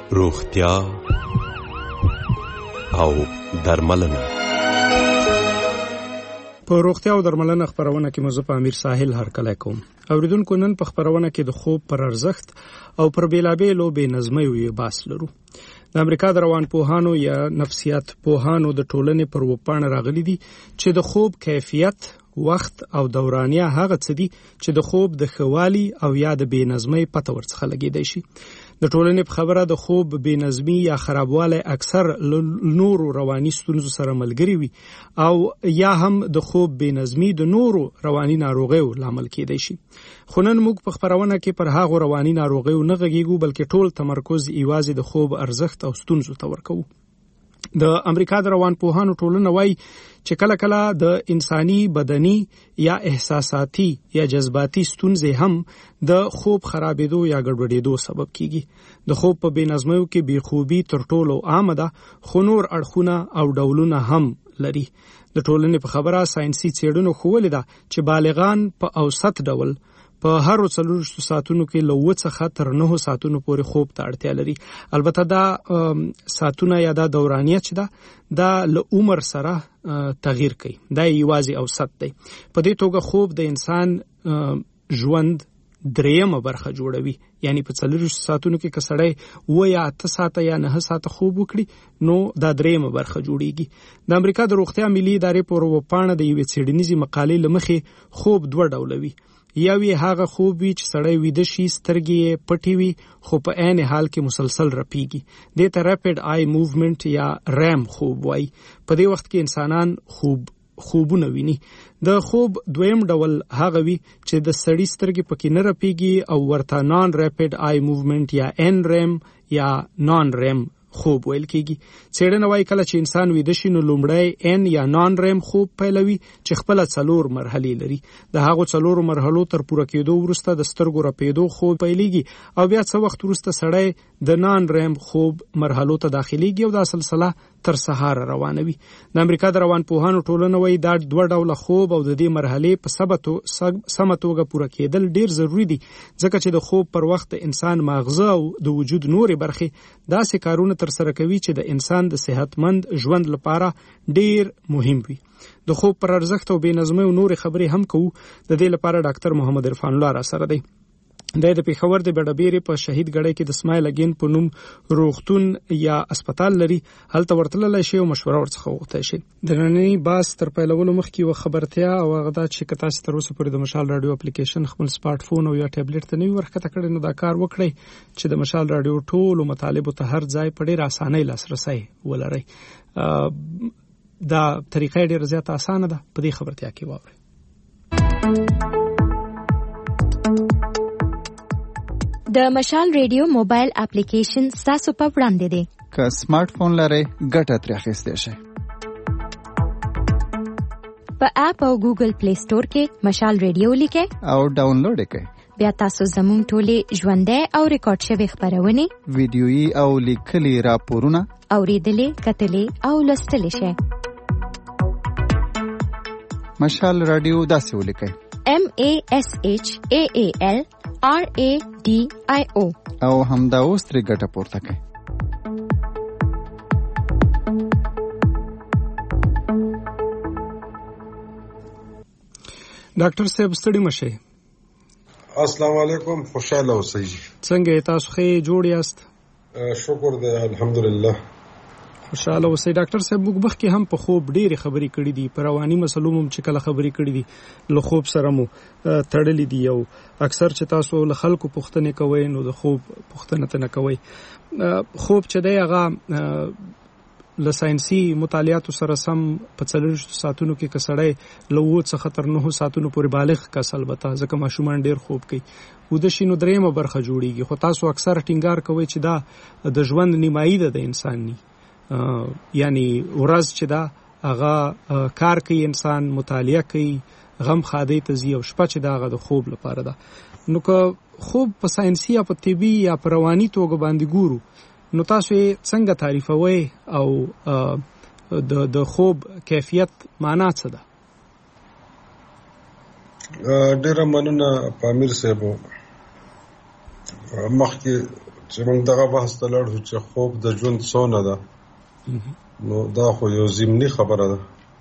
روغتیا او درملنه. په روغتیا او درملنه خبرونه کې مزه په امیر ساحل هرکلی کوم. اوریدونکو نن په خبرونه کې د خوب پر ارزښت او پر بیلابېلو بې نظمیو یې باس لرو. د امریکا د روانپوهانو یا نفسیات پوهانو د ټولنې پر وپاڼه راغلي دي چې د خوب کیفیت، وخت او دورانیه هغه څه دي چې د خوب د ښوالي او یا د بې نظمۍ پته ورڅخه لګیدای شي. د ټولنې په خبره د خوب بې نظمي یا خرابوالی اکثر نورو رواني ستونزو سره ملګري وي او یا هم د خوب بې نظمي د نورو رواني ناروغیو لامل کېدای شي. خو نن موږ په خبرونه کې پر هغو رواني ناروغیو نه غږیږو، بلکې ټول تمرکز یوازې د خوب ارزښت او ستونزو ته ورکوو. د امریکا د روانپوهانو ټولنه وایي چې کله کله د انساني بدني یا احساساتي یا جذباتي ستونزې هم د خوب خرابېدو یا ګډوډېدو سبب کیږي. د خوب په بې نظمیو کې بې خوبي تر ټولو عامه ده، خو نور اړخونه او ډولونه هم لري. د ټولنې په خبره ساينسي څېړنو ښوولې ده چې بالغان په اوسط ډول په هر 40 ساعتونو کې له 7 څخه تر 9 ساعتونو پورې خوب ته اړتیا لري. البته دا ساعتونه یا دا دورانیه چې دا له عمر سره تغییر کوي. دا یوازې اوسط دی. په دې توګه خوب د انسان ژوند دریمه برخه جوړوي. یعنی په 40 ساعتونو کې کسړی 8 یا 8 ساعته یا 9 ساعته خوب وکړي نو دا دریمه برخه جوړیږي. د امریکا د روغتیا ملي ادارې په وپاڼه د یوې څېړنیزې مقالې لمخې خوب 2 ډوله وي. یوی هغه خوب وي چې سړی ویده شي، سترګې پټې وي خو په عین حال کې مسلسل رپیږي. دې ته ریپډ آی موومنت یا ریم خوب وایي. په دې وخت کې انسانان خوبونه ویني. د خوب دویم ډول هغه وي چې د سړی سترګې پکې نه رپیږي او ورته نان ریپډ آی موومنت یا ان ریم یا نان ریم خوب ویل کېږي. څېړنه وایي کله چې انسان ویده شي نو لومړی ان یا نان ریم خوب پیلوي چې خپله 4 مرحلې لري. د هغو 4 مرحلو تر پوره کېدو وروسته د سترګو رپېدو خوب پیلېږي او بیا څه وخت وروسته سړی د نان ریم خوب مرحلو ته داخلېږي او دا سلسله تر سهار روانوي. د امریکا د روانپوهانو ټولنه وایي دا 2 ډوله خوب او د دې مرحلې په سمه توګه پوره کېدل ډیر ضروری دي، ځکه چې د خوب پر وخت د انسان ماغزه او د وجود نورې برخې داسې کارونه تر سره کوي چې د انسان د صحتمند ژوند لپاره ډیر مهم وي. د خوب پر ارزښت او بې نظمۍ او نورې خبرې هم کوو. د دې لپاره ډاکټر محمد عرفان الله را سره دی. د پیښور د بډبېرې په شهید ګړی کې د اسماعیل اګین په نوم روغتون یا اسپیټال لري. هلته ورتللی شي او مشوره ورڅخه وغوښتی شي. د نننۍ بحث تر پیلولو مخکې یوه خبرتیا او هغه دا چې که تاسې تر اوسه پورې د مشال راډیو اپلیکیشن خپل سمارټ فون او یا ټابلیټ ته نه وي ورښکته کړی نو دا کار وکړئ چې د مشال راډیو ټولو مطالبو ته هر ځای په ډېره اسانۍ لاسرسی ولرئ. دا طریقه ډېره زیاته اسانه ده. په دې خبرتیا کې واورئ. د مشال ریډیو موبایل اپلیکیشن ستاسو په وړاندې دی. که سمارټ فون لرئ ګټه ترې اخیستی شئ. په اپ او ګوګل پلی سٹور کې مشال ریډیو لیکئ او ډاونلوډ یې کړئ. بیا تاسو زموږ ټولې ژوندۍ او ریکارډ شوې خبرونې، ویډیویي او لیکلي راپورونه اورېدلې، کتلې او لوستلی شئ. مشال راډیو داسې ولیکئ: MASHAAL RADIO او همدا اوس ترې ګټه پورته کړئ. ډاکټر صاحب ستړي مشئ. السلام علیکم، خوشاله اوسئ. څنګه تاسو ښه جوړ یاست؟ شکر دی الحمدلله. خوشاله اوسئ. ډاکټر صاحب موږ مخکې هم په خوب ډېرې خبرې کړې دي، په رواني مسلو هم چې کله خبرې کړې دي له خوب سره مو تړلې دي او اکثر چې تاسو له خلکو پوښتنې کوئ نو د خوب پوښتنه ته نه کوئ. خوب چې دی هغه له ساينسي مطالعاتو سره سم په 40 ساعتونو کې کسړی له 8 څخه تر 9 ساعتونو پورې بالغ کس، البته ځکه ماشومان ډیر خوب کوي، وده شي نو دریمه برخه جوړیږي. خو تاسو اکثر ټینګار کوئ چې دا د ژوند نیمایي ده د انسان نی. یعنی ورځ چې دا هغه کار کوي، انسان مطالعه کوي، غم خادي ته ځي او شپه چې دا هغه د خوب لپاره ده. نو که خوب په ساينسي یا په طبي یا په رواني توګه باندې ګورو نو تاسو یې څنګه تعریفوئ او د خوب کیفیت معنا څه ده؟ ډیره مننه پامیر صاحب. مخکې چې موږ دغه بحث ته لاړ شو چې خوب د ژوند څونه ده، نو دا خو یو ضمني خبره ده.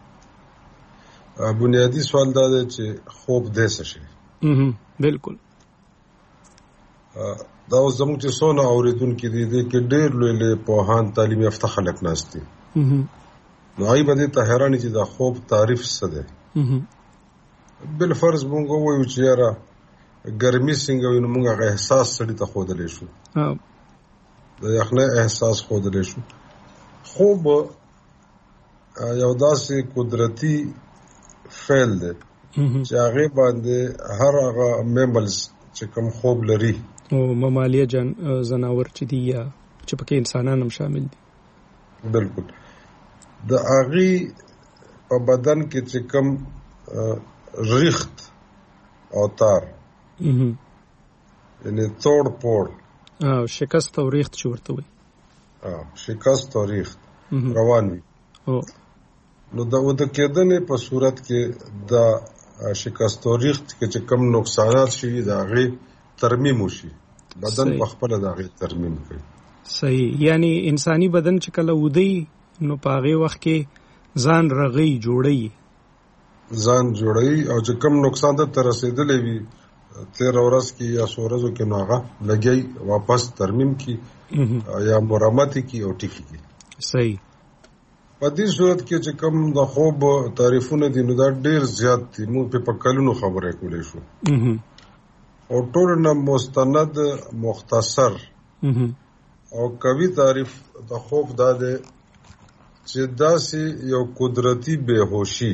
بنیادی سوال دا دی چې خوب دی څه شی؟ بالکل. دا اوس زموږ چې څونه اورېدونکي دي دې کې ډېر لوی پوهان تعلیم یافته خلک ناست دي، نو هغوی به دې ته حیران چې دا خوب تعریف څه دی. بالفرض مونږ ووایو چې یاره ګرمي څنګه وي، نو مونږ هغه احساس سړي ته ښودلی شو، د یخنۍ احساس ښودلی شو. خوب یو داسې قدرتي فعل دی چې هغې باندې هر هغه میملز چې کوم خوب لري، او ممالیه ځناور چې دي یا چې پکې انسانان هم شامل دي، بالکل د هغې په بدن کې چې کوم ریخت او تار، یعنی توڑ پوڑ، شکست او ریخت چې ورته وایي، شکست او ریخت روان وي، نو د وده کېدنې په صورت کې د شکست او ریخت کې چې کوم نقصانات شوي د هغې ترمیم وشي، بدن په خپله د هغې ترمیم کوي. صحیح. یعنی انساني بدن چې کله ودی نو په هغې وخت کې ځان رغوي، جوړوي او چې کوم نقصان ته رسېدلی وي 13 ورځ کې یا 100 ورځو کې، نو هغه لګي واپس ترمیم کی یا مرمت کی او ټیکي کی. صحیح. په دې صورت کې چې کوم د خوب تعریفونه دي نو دا ډېر زیات دي، موږ په کلونو خبرې کولې شو، او ټول نه مستند مختصر او قوي تعریف د خوب دا دی چې داسې یو قدرتي بېهوشي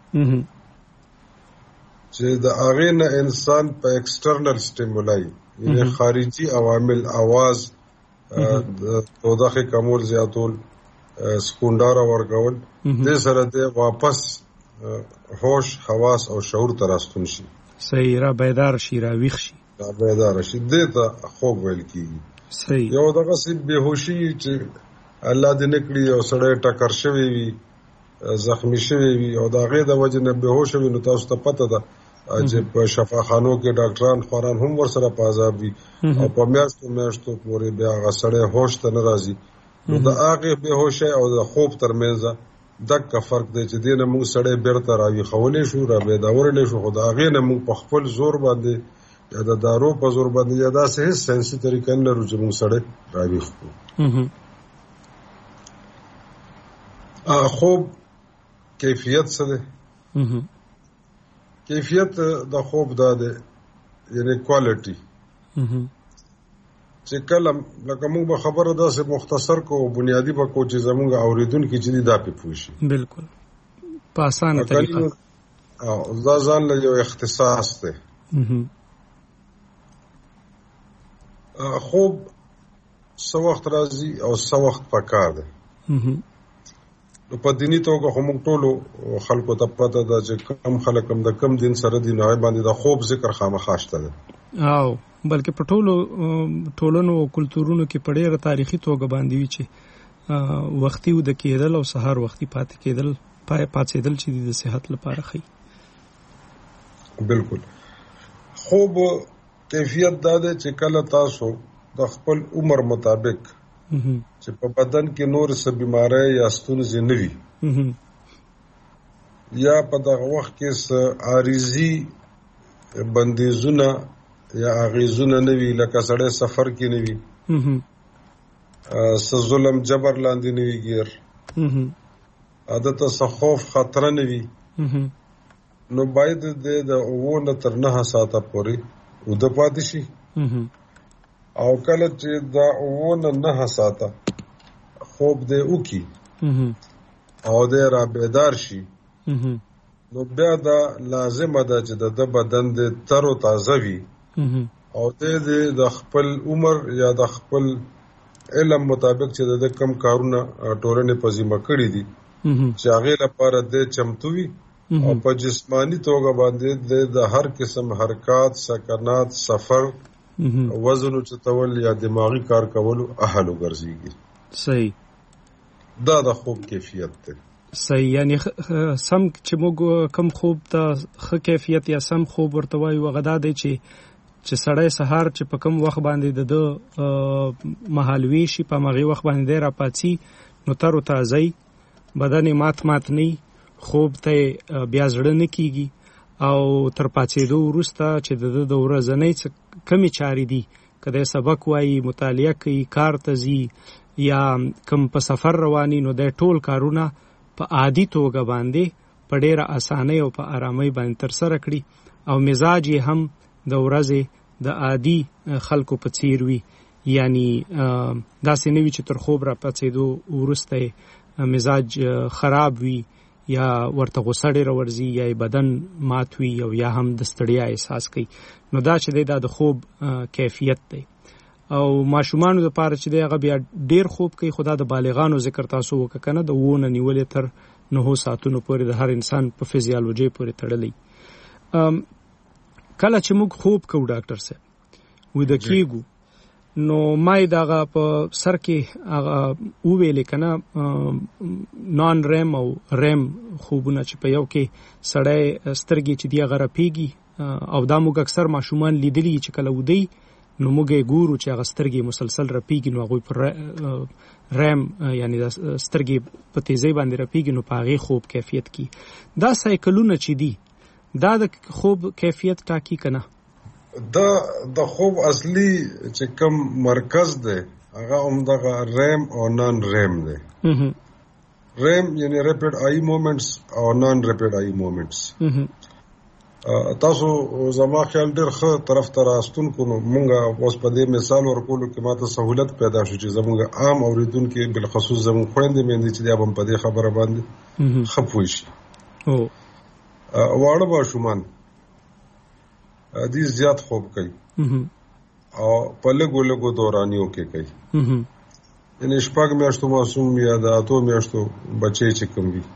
چې د هغې نه انسان په ایکسټرنل سټیمولای، یعنی خارجي عوامل، آواز، تودوخې کمول، زیاتول، سکونډاره ورکول، دې سره د واپس هوش، حواس او شعور ته راستون شي. صحیح. را بیدار شي، را ویښ شي، دې ته خوب ویل کېږي. صحیح. یو دغسې بېهوشي چې الله دې نه کړي یو سړی ټکر شوی وي، زخمی شوی وي، او د هغې د وجې نه بېهوشه وي، نو تاسو ته پته ده چې په شفاخانو کې ډاکټران خوران هم ورسره په عذاب وي، او په میاشتو پورې بیا هغه سړی هوش ته نه راځي. نو د هغې بېهوشۍ او د خوب ترمنځ دغه فرق دی چې دې نه موږ سړی بېرته راویښولی شو، را بیداولی شو، خو د هغې نه موږ په خپل زور باندې یا د دارو په زور باندې یا داسې هېڅ ساینسي طریقه نه لرو چې موږ سړی راویښ کړو. خوب کیفیت څه دی؟ کیفیت د خوب دا دی، یعنی کوالټي، چې کله لکه موږ به خبره داسې مختصر کو او بنیادی به کو چې زموږ اورېدونکي چې دي دا پې پوه شي. بالکل په اسانه طریقه. دا ځان له یو اختصاص دی. خوب څه وخت راځي او څه وخت پکار دی؟ نو په دیني توګه خو موږ ټولو خلکو ته پته ده چې کم خلک هم د کم دین سره دي، نو هغې باندې د خوب ذکر خامخا شته دی، او بلکې په ټولو ټولنو او کلتورونو کې په ډېره تاریخي توګه باندې وي چې وختي وده کېدل او سهار وختي پاڅېدل چې د صحت لپاره ښه. بالکل. خوب کیفیت دا دی چې کله تاسو د خپل عمر مطابق چې په بدن کې نور څه بیماری یا ستونزې نه وي، یا په دغه وخت کې څه عارضي بندیزونه یا اغیزونه نه وي، لکه سړی سفر کې نه وي، څه ظلم جبر لاندې نه وي ګیر، عادته څه خوف خطره نه وي، نو باید د 9 نه تر 9 ساعته پورې وده پاتې شي. او کله چې دا 9 نه 9 ساعته خوب دې وکړي او دې را بیدار شي، نو بیا دا لازمه ده چې د بدن دې تر و تازه وي، او دې د خپل عمر یا د خپل علم مطابق چې د کم کارونه ټولنې په ذمه کړي دي چې هغې لپاره دې چمتو وي، او په جسمانی توګه باندې د هر قسم حرکات، سکنات، سفر، وزن اوچتول یا دماغي کار کولو اهل وګرځيږي. صحیح. دا د خوب کیفیت دی. صحیح. یعنی سم چې موږ کم خوب ته ښه کیفیت یا سم خوب ورته وایو، هغه دا دی چې چې سړی سهار چې په کوم وخت باندې د مهالوي شي په مغي وخت باندې را پاتې نو تر تازه بدن مات نه خوب ته بیا زړه نه کیږي او تر پاتېدو وروسته چې د ورځنۍ کمی چاري دي کله سبق وایي مطالعه کوي کار ته ځي یا کوم په سفر رواني نو د ټول کارونه په عادي توګه باندې په ډېره اسانۍ او په آرامۍ باندې تر سره کړي او مزاج یې هم د ورځې د عادي خلکو په څیر وي یعنی داسې نه وي چې تر خوب را پاتېدو وروسته مزاج خراب وي یا ورته غوسه ډېره ورځي یا بدن مات وي او یا هم د ستړیا احساس کوي نو دا چې دی دا د خوب کیفیت دی او ماشومانو لپاره چې دی هغه بیا ډېر خوب کوي خو دا د بالغانو ذکر تاسو وکړه کنه د 9 نیولې تر 9 ساعتونو پورې د هر انسان په فزیالوژي پورې تړلی کله چې موږ خوب کوو ډاکټر صاحب وده کېږو نو مای دغه په سر کې هغه وویل کنه نان ریم او ریم خوبونه چې په یو کې سړی سترګې چې دی غره پیږي او دا موږ اکثر ماشومان لیدلی چې کله ودی نو موږ ګورو چې هغه سترګې مسلسل رپیږي نو هغه پر ریم یعنی د سترګې په تیزی باندې رپیږي نو په هغه خوب کیفیت کی دا سایکلونه چې دی دا د خوب کیفیت ټاکی کنه د خوب اصلي چې کوم مرکز دی هغه عمدغه ریم او نان ریم دی ریم یعنی ریپیډ آی موومنټس او نان ریپیډ آی موومنټس تاسو زما خیال ډېر ښه طرف ته راستون کو نو مونږه اوس په دې مثال ورکولو کې ماته سہولت پیدا شو چې زمونږ عام اوریدونکو بالخصوص زمونږ خويندې مېندې چې هم په دې خبره باندې خپوي شي واړه ماشومان دې زیات خوب کوي او په لګو دورانیو کې کوي یعنی شپږ میاشتو معصوم یا د 8 میاشتو بچي چې کوم وي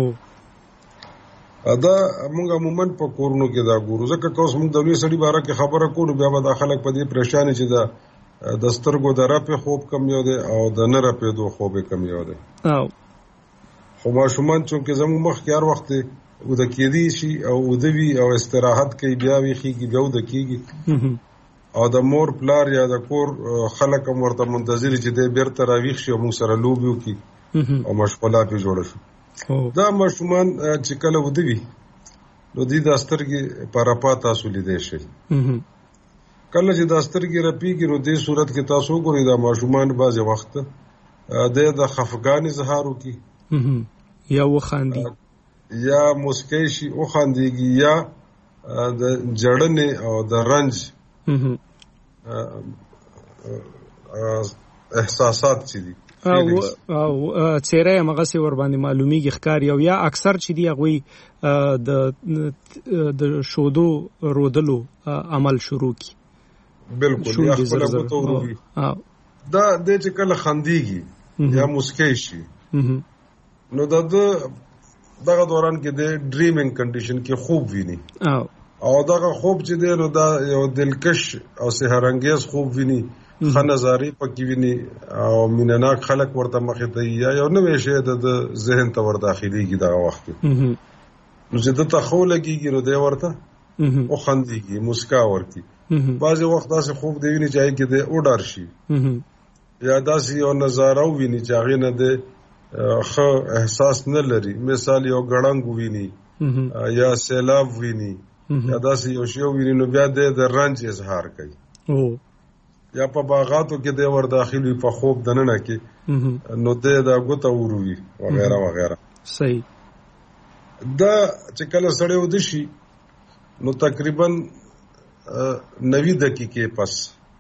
دا موږ عموما په کورونو کې دا ګورو ځکه کوس موږ د لوی سړي باره کې خبره کوو بیا به د خلک په دې پریشان چې د سترګو د رپې خوب کم یو دی او د نه رپې دو خوب کم یو دی خو ماشومان چې زموږ مخ کې هر وخت و د کېدی شي او ودوي او استراحت کوي بیا ویخيږي بیا د کېږي او د مور پلار یا د کور خلک هم ورته منتظر چې د بیرته راويخ شي او موږ سره لوبیو کی او مشغوله په جوړ شو دا ماشومان چې کله ودوي نو د سترګې پر پا تاسو لیدې شي کله چې د سترګې رپیږي نو د صورت کې تاسو ګورئ دا ماشومان بعض وخت د خفګان اظهار وکي یا وخاندي یا مسکی شي او خانديږي یا د جړنې او د رنج احساسات چې دي او چیرې مغه سي ور باندې معلومیږي ښکار یو یا اکثر چې دی غوي د شودو رودلو عمل شروع کی بالکل یا خپل بوته وروي دا د چې کله خانديږي یا مسکی شي نو دغه دوران کې د ډریمینګ کنډیشن کې خوب ویني او دغه خوب چې دی نو دا یو دلکش او سحرانګیز خوب ویني خنزاري پکې ویني او مینناک خلک ورته مخې ته یا یو نوې شی د ذهن ته ور داخليږي دا وخت نو چې د تخو لګيږي نو دی ورته او خنديږي مسکا ورتي بعضي وخت داسې خوب دی ویني چې کې د اوډار شي یا داسې یو نظاره ویني چې هغه نه دی خو احساس نه لري مثال یو غړنګ ویني یا سیلاب ویني یا داسې یو شی ویني نو بیا د رنج اظهار کوي یا په باغاتو کې د ور داخلي په خوب دننه کې نو د غوته وروي وغیرہ وغیرہ صحیح دا چې کله سړی ود شي نو تقریبا 90 دقیقې پس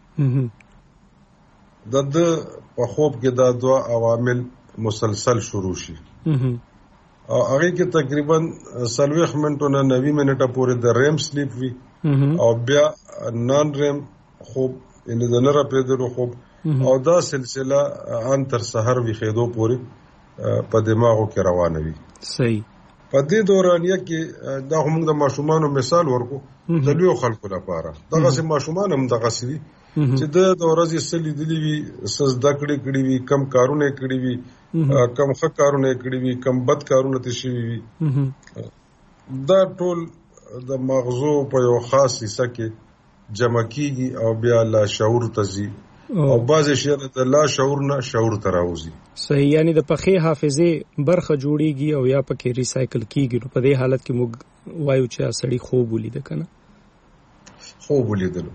د په خوب کې دا دوا عوامل مسلسل شروع شي او هغه کې تقریبا 40 منټو نه 90 منټه پورې د ریم سلیپ وي او بیا نان ریم خوب ان د نره پیدلو خوب او دا سلسله ان تر سحر وی خېدو پورې په دماغو کې روانه وي صحیح په دې دورانیه کې دا هم د ماشومانو مثال ورکو د لوی خلکو لپاره دغه سه ماشومان هم دغه سوي چې د ورځې سلی دلی وي سزدا کړی وي کم کارونه کړی وي کم ښه کارونه کړی وي کم بد کارونه تشي وي دا ټول د مغزو په یو خاص حصہ کې جمع کیږي او بیا لا شعور ته ځي او بعضې شیان د لا شعور نه شعور ته راوځي. صحیح، یعنی د پخې حافظې برخه جوړیږي او یا پکې ریسایکل کیږي. نو په دې حالت کې موږ وایو چې سړی خوب ولیده که نه؟ خوب ولیدلو.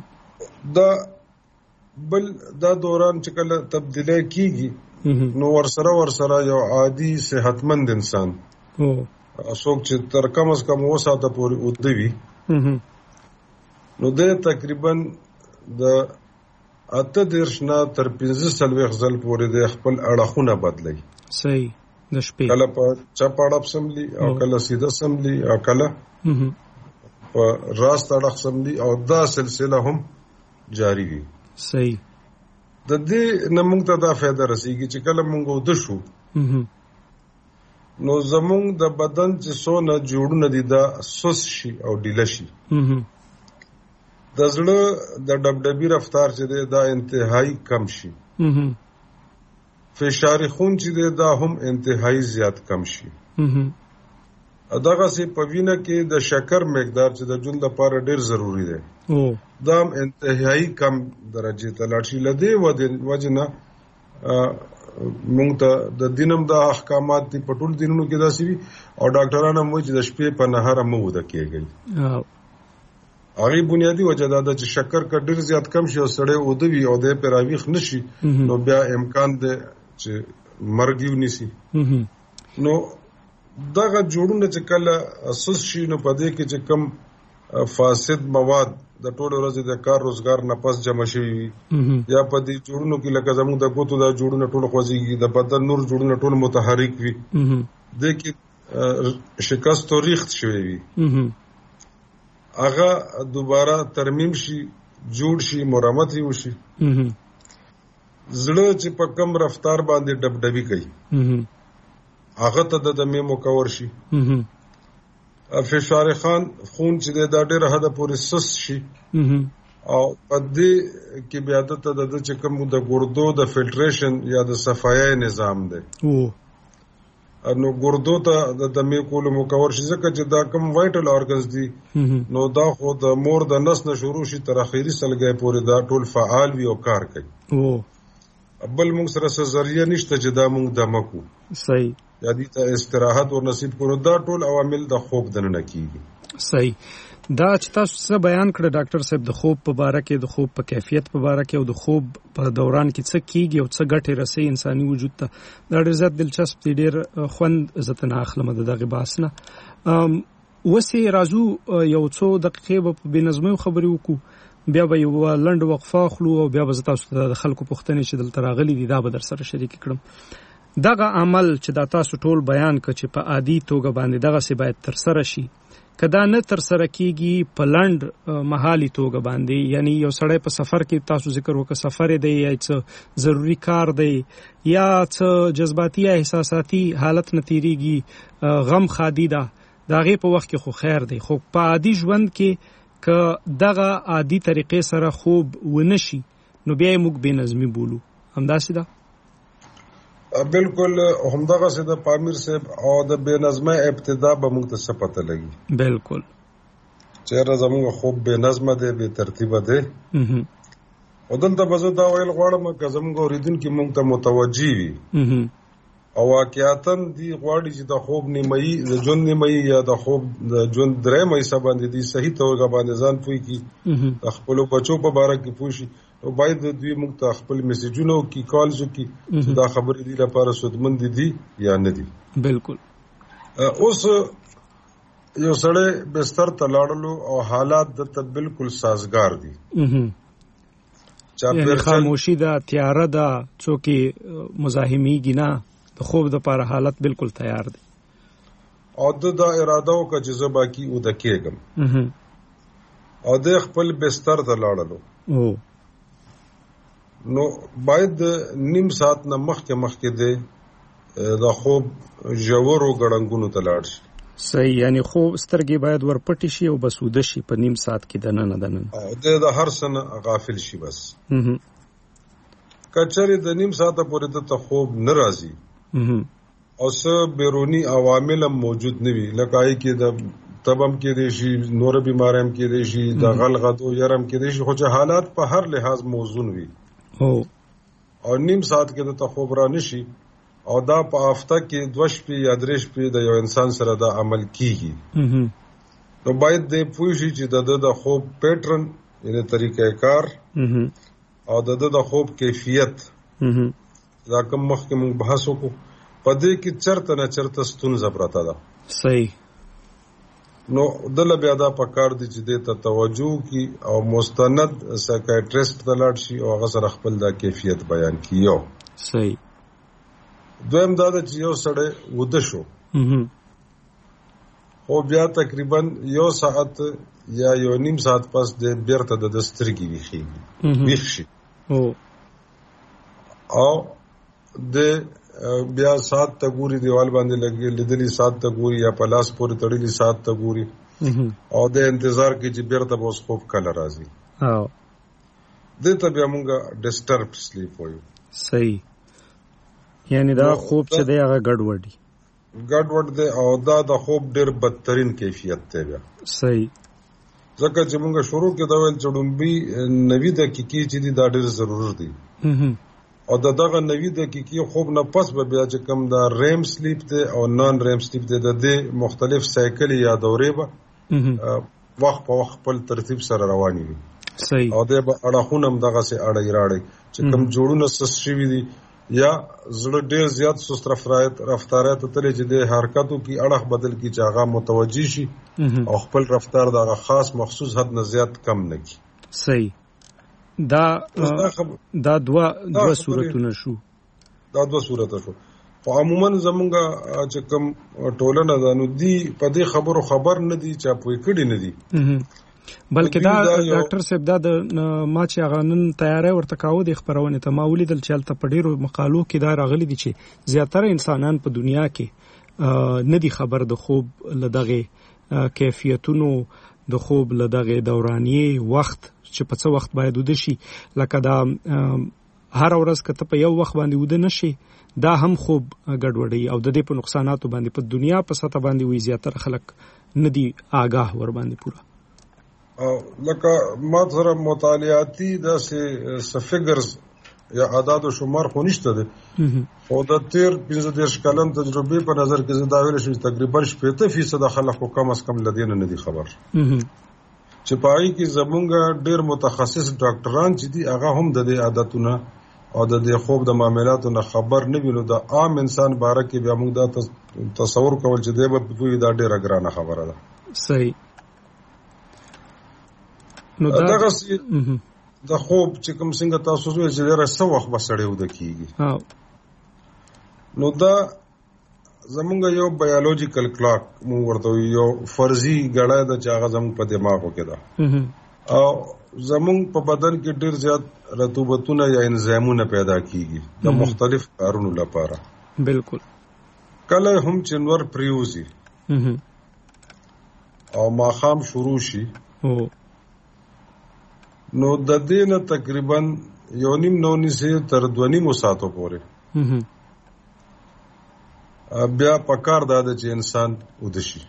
دا دوران چې کله تبدیلی کیږي نو ورسره یو عادي صحتمند انسان څوک چې تر کم از کم 9 ساعته پورې اوده وي نو د تقریبا د 38 نه تر 45 ځل پورې د خپل اړخونه بدلوي. صحیح، د شپې کله په چپ اړخ سملی او کله سیده سملی او کله په راست اړخ سملی او دا سلسله هم جاری وي. صحیح. د دې نه موږ ته دا فایده رسیږي چې کله موږ وده شو نو زموږ د بدن چې څونه جوړونه دي دا سست شي او ډیله شي. د زړه د ډبډبي رفتار چې دی دا انتهایی کم شي. فشار خون چې دی دا هم انتهایی زیات کم شي. دغسې په وینه کې د شکر مقدار چې د ژوند لپاره ډېر ضروري دی دا هم انتهایی کم درجې ته لاړ شي. له دې وجې نه مونږ ته د دین هم دا احکامات دي په ټول دینونو کې داسې وي او ډاکټران هم وایي چې د شپې په نهاره مه وده کېږئ. هغې بنیادي وجه دا ده چې شکر که ډېر زیات کم شي او سړی اوده وي او دی پرې راویښ نه شي نو بیا امکان دی چې مرګ یې ونیسي. نو دغه جوړونه چې کله سست شي نو په دې کې چې کم فاسد مواد د ټول ورځې د کار روزګار نه پس جمع شوي وي یا په دې جوړونو کې لکه زموږ د ګوتو دا جوړونه ټول خوځېږي د بدن نور جوړونه ټول متحرک وي دې کې شکست و ریخت شوی وي هغه دوباره ترمیم شي جوړ شي مرمت یې وشي. زړه چې په کم رفتار باندې ډبډبي کوي هغه ته د دمې مکور شي. فشار خون چې دا ډېره حده پورې سست شي او په دې کې بیا د چې کوم د ګردو د فلټریشن یا د صفایي نظام دی نو ګردو ته د دمې کولو مکور شي ځکه چې دا کوم وایټل ارګنز دي نو دا خو د مور د نس نه شروع شي تر اخري سلګۍ پورې دا ټول فعال وي او کار کوي. بل موږ سره څه ذریعه نشته چې دا موږ دمه کو. صحیح. یا دې ته استراحت ور نصیب کړو. دا ټول عوامل د خوب دننه کیږي. صحیح. دا چې تاسو څه بیان کړ ډاکټر صاحب د خوب په باره کې د خوب په کیفیت په باره کې او د خوب په دوران کې څه کیږي او څه ګټې رسي انساني وجود ته دا ډېر زیات دلچسپ دی. ډېر خوند زه ترې اخلم د دغه بحث نه. اوسې راځو یو څو دقیقې به په بېنظمۍ خبرې وکړو بیا به یو لنډ وقفه اخلو او بیا به زه تاسو ته د خلکو پوښتنې چې دلته راغلي دي دا به در سره شریک کړم. دغه عمل چې دا تاسو ټول بیان کړ چې په عادي توګه باندې دغسې باید ترسره شي که دا نه ترسره کیږي په لنډ مهالي توګه باندې یعنی یو سړی په سفر کې تاسو ذکر وکړه سفر دی یا څه ضروری کار دی یا څه جذباتي یا احساساتي حالت نه تیریږي غم خادي ده د هغې په وخت کې خو خیر دی خو په عادي ژوند کې که دغه عادي طریقې سره خوب ونه شي نو بیا یې موږ بې نظمي بولو. همداسې ده؟ بالکل همدغه سي د پامیر صاحب او د بے نظمه ابتدا به موږ ته څه پته لګي. بالکل چیرې زموږ خوب بے نظمه دی بے ترتیبه دی او دلته به زه دا ویل غواړم که زموږ اوریدونکي موږ ته متوجي وي او واقعیتا دی غواړي چې د خوب نیمایي د ژوند نیمایي یا د خوب د ژوند درېیمه حصه باندې دی صحیح توګه باندې ځان پوي کړي د خپلو بچو په باره کې پوه شي نو باید دوی موږ ته خپل میسیجونه وکړي کالز وکړي چې دا خبرې دي لپاره سودمند دي یا نه دي. بالکل. اوس یو سړی بستر ته لاړلو او حالات دته بالکل سازگار دي یعنی خاموشي ده تیاره ده څوک مزاحمېږي نه د خوب دپاره حالت بالکل تیار دی او دا اراده وکړه چې زه باقي اوده کېږم او د خپل بستر ته لاړلو نو باید نیم ساعت نه مخکې دی د خوب ژورو ګړنګونو ته لاړ شي. صحیح. یعنی خوب سترګې باید ورپټې شي او بس وده شي په نیم ساعت کې دننه او د هر څه نه غافل شي. بس کچرې د نیم ساعته پورې ته خوب نه راځي او څه بیرونی عوامل هم موجود نه وي لکه ای کې د تبم کې دي شي، نور بیماریم کې دي شي، د غلغدو يرم کې دي شي، خو چې حالات په هر لحاظ موزون وي او نیم ساعت کې د خوب را نشي او دا په هفته کې 2 شپې یا 3 شپې د یو انسان سره دا عمل کیږي. نو باید د پوه شي چې د خوب پیټرن یعنی طریقې کار او د خوب کیفیت دا کوم مخکې موږ بحث وکړو په دې کې چرته نه چرته ستونزه پراته ده. صحیح. نو دله بیا دا پکار دي چې دې ته توجه کی او مستند سایکیاټریست ته لاړ شي او هغه سره خپل دا کیفیت بیان کیو. صحیح. دویم دا چې یو سړی وده شو او بیا تقریبا 1 ساعت یا 1.5 ساعت پس د بیرته د سترګې ویښي او د بیا سات ته ګوري دیوال باندې لګي لیدلی سات ته ګوري یا پلاس پورې تړلی سات ته ګوري او د انتظار کې چې بیرته اوس خوب کله راځي دته بیا موږ ډیسټرب سلیپ وایو. صحیح. یعنی دا خوب چې دی هغه ګډوډ دی او دا د خوب ډیر بدترین کیفیت دی بیا. صحیح. ځکه چې موږ شروع کې دا ویل چې ډومبي 90 دقیقې چې دی دا ډیر ضروري دي او دغه 90 دقیقې خوب نه پس به بیا چې کوم دا ریم سلیپ دی او نان ریم سلیپ دی د دې مختلف سایکل یا دورې به وخت په وخت په ترتیب سره رواني وي. صحیح. او د اړخونم دغه سي اړای راړي چې کوم جوړونه سس شوی دي یا زړه ډیر زیات سست رفتارات تلې چې د حرکتو کی اړخ بدل کی چې هغه متوجي شي او خپل رفتار دغه خاص مخصوص حد نه زیات کم نه کی. صحیح. دا دوا صورتونه شو. دا 2 صورته شو. خو عموما زمونږه چې کوم ټولنه ده نو دی په دې خبرو خبر نه دي چې پوي کړي نه دي بلکې دا ډاکټر صاحب دا ما چې هغه نن تیاری ورته کاوه د خبرونه ته ما ولیدل چې هلته په ډیرو مقالو کې دا راغلي دي چې زیاتره انسانان په دنیا کې نه دي خبر د خوب لدغه کیفیتونو د خوب لدغه دورانیه وخت چې په څه وخت باید ود شي لکه دا هر ورځ کته په یو وخت باندې ود نشي دا هم خوب ګډوډي او د دې په نقصاناتو باندې په دنیا په سطح باندې وی زیاتره خلک نه دي آگاه ور باندې پورا. لکه ما سره مطالعاتي داسې فګرز یا اعداد او شمار خو نشته دي او د 15 کلن تجربه په نظر کې زدا ویل شي تقریبا 80% خلک کم از کم لدین نه دي خبر چې پای کې زمونږ ډیر متخصص ډاکټران چې دي هغه هم د دې عادتونه او د دې خوب د معاملاتو نه خبر نه وینو د عام انسان باره کې بیا موږ دا تصور کول چې دی به دا ډیره ګرانه خبره ده. صحیح. نو دغه د خوب چې کوم څنګه تاسو وایي چې ډیره څه وخت بسړې ود کیږي نو دا زمونږ یو بایولوژیکل کلاک موږ ورته یو فرضي غړای د چاغه زموږ په دماغو کې ده او زموږ په بدن کې ډیر زیات رطوبتونه یا انزایمونه پیدا کیږي د مختلف کارونو لپاره. بالکل. کله هم چې نور پریوزي او ماخام شروع شي نو د دې نه تقریبا 1.5 تر 2.5 ساعتو پورې بیا پکار دا چې انسان ودشي.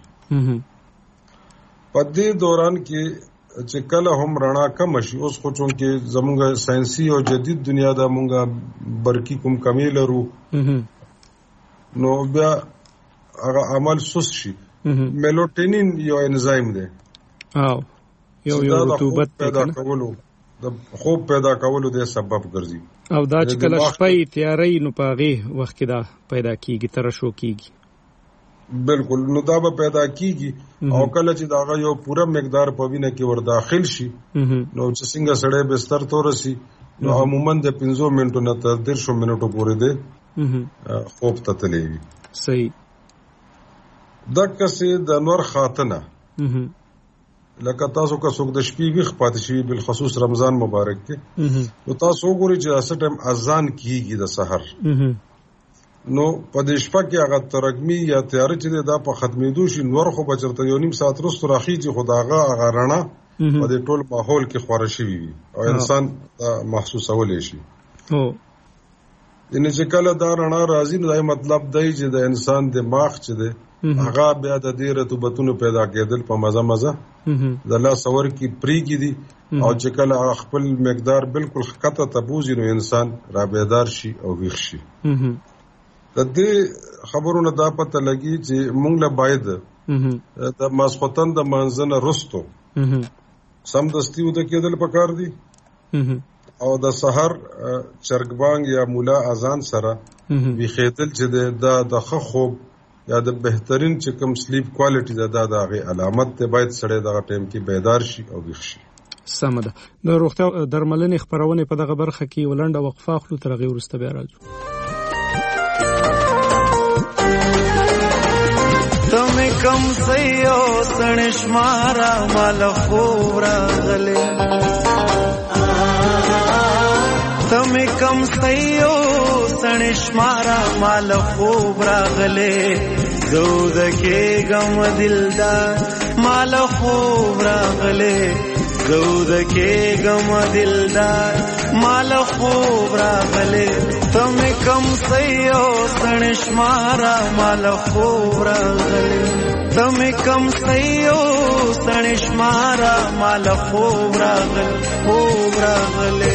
په دې دوران کې چې کله هم رڼا کم شي اوس خو چون کې زموږ ساينسي او جدید دنیا دا مونږه برقي کوم کمی لرو نو بیا هغه عمل سست شي. میلوټینین یو انزایم دی یو رطوبت پیدا کولو د خوب پیدا کولو د سبب ګرځي او دا چې کله شپې تیاری نو پاغي وخت کې دا پیدا کیږي ترشو کیږي. بالکل. نو دا به پیدا کیږي او کله چې دا یو پوره مقدار په وینه کې ور داخل شي نو چې څنګه سړی بستر تورسي نو عموما د 15 منټو نه تر 10 منټو پورې دی خوب ته تللی. صحیح. دغه څه د نور خاتنه لکه تاسو که څوک د شپې ویښ پاتې شي بل خصوص رمضان مبارک کې نو تاسو وګورئ چې اسه ټیم اذان کیږي د سحر نو په دې شپه کې هغه ترګمی یا تیار چې دا په ختمېدو شي نور خو بچرته 1.5 ساعت وروسته راخیږي خداغه هغه رڼا په دې ټول ماحول کې خورا شي وي او انسان محسوسولې شي. یعنی چې کله دا رڼا راځي نو دا مطلب دی چې د انسان دماغ چې دی هغه بیا د دې رطوبتونو پیدا کېدل په مزه د الله سور کې پریږي دي او چې کله خپل مقدار بالکل خطه تبوزي نو انسان را بیدار شي او ویښ شي. د دې خبرونه دا پته لګي چې موږ له باید د ماسختن د منځنه رستو سم دستی ود کېدل پکار دي او د سحر چرګبانګ یا مولا اذان سره وی خېدل چې د خوب یا د بهترین چې کوم سلیپ کوالټي دا دغه علامت ته باید سړی دغه ټیم کې بیدار شي او ویښ شي. سمه ده. د روغتیا درملنې خبرونه په دغه برخه کې ولنډه وقفه اخلو، تر هغه وروسته بیا راځو. تمہیں کم سیو سنش مارا مال خوب راغلے، تمہیں کم سیو سنش مارا مال خوب راغلے، زود کے غم دلدار مال خوب راغلے، زود کے غم دلدار مال خوب راغلے، تمہیں کم سیو سنش مارا مال خوب راغلے، تمہیں کم سیو سنش مارا مال خوب راغلے، خوب راغلے.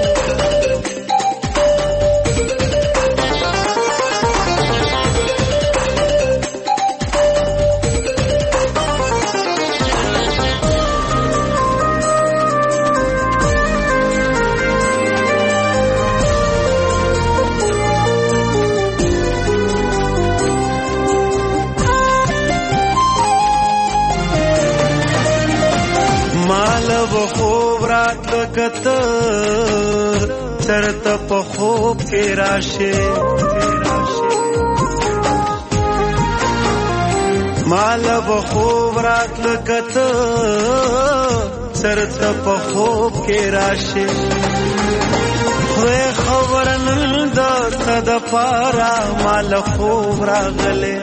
خوب رات کت چرت په خوب کې راشه، مال به خوب رات کت چرت په خوب کې راشه، خو خبر نن د صد پارا مال خوب راغله،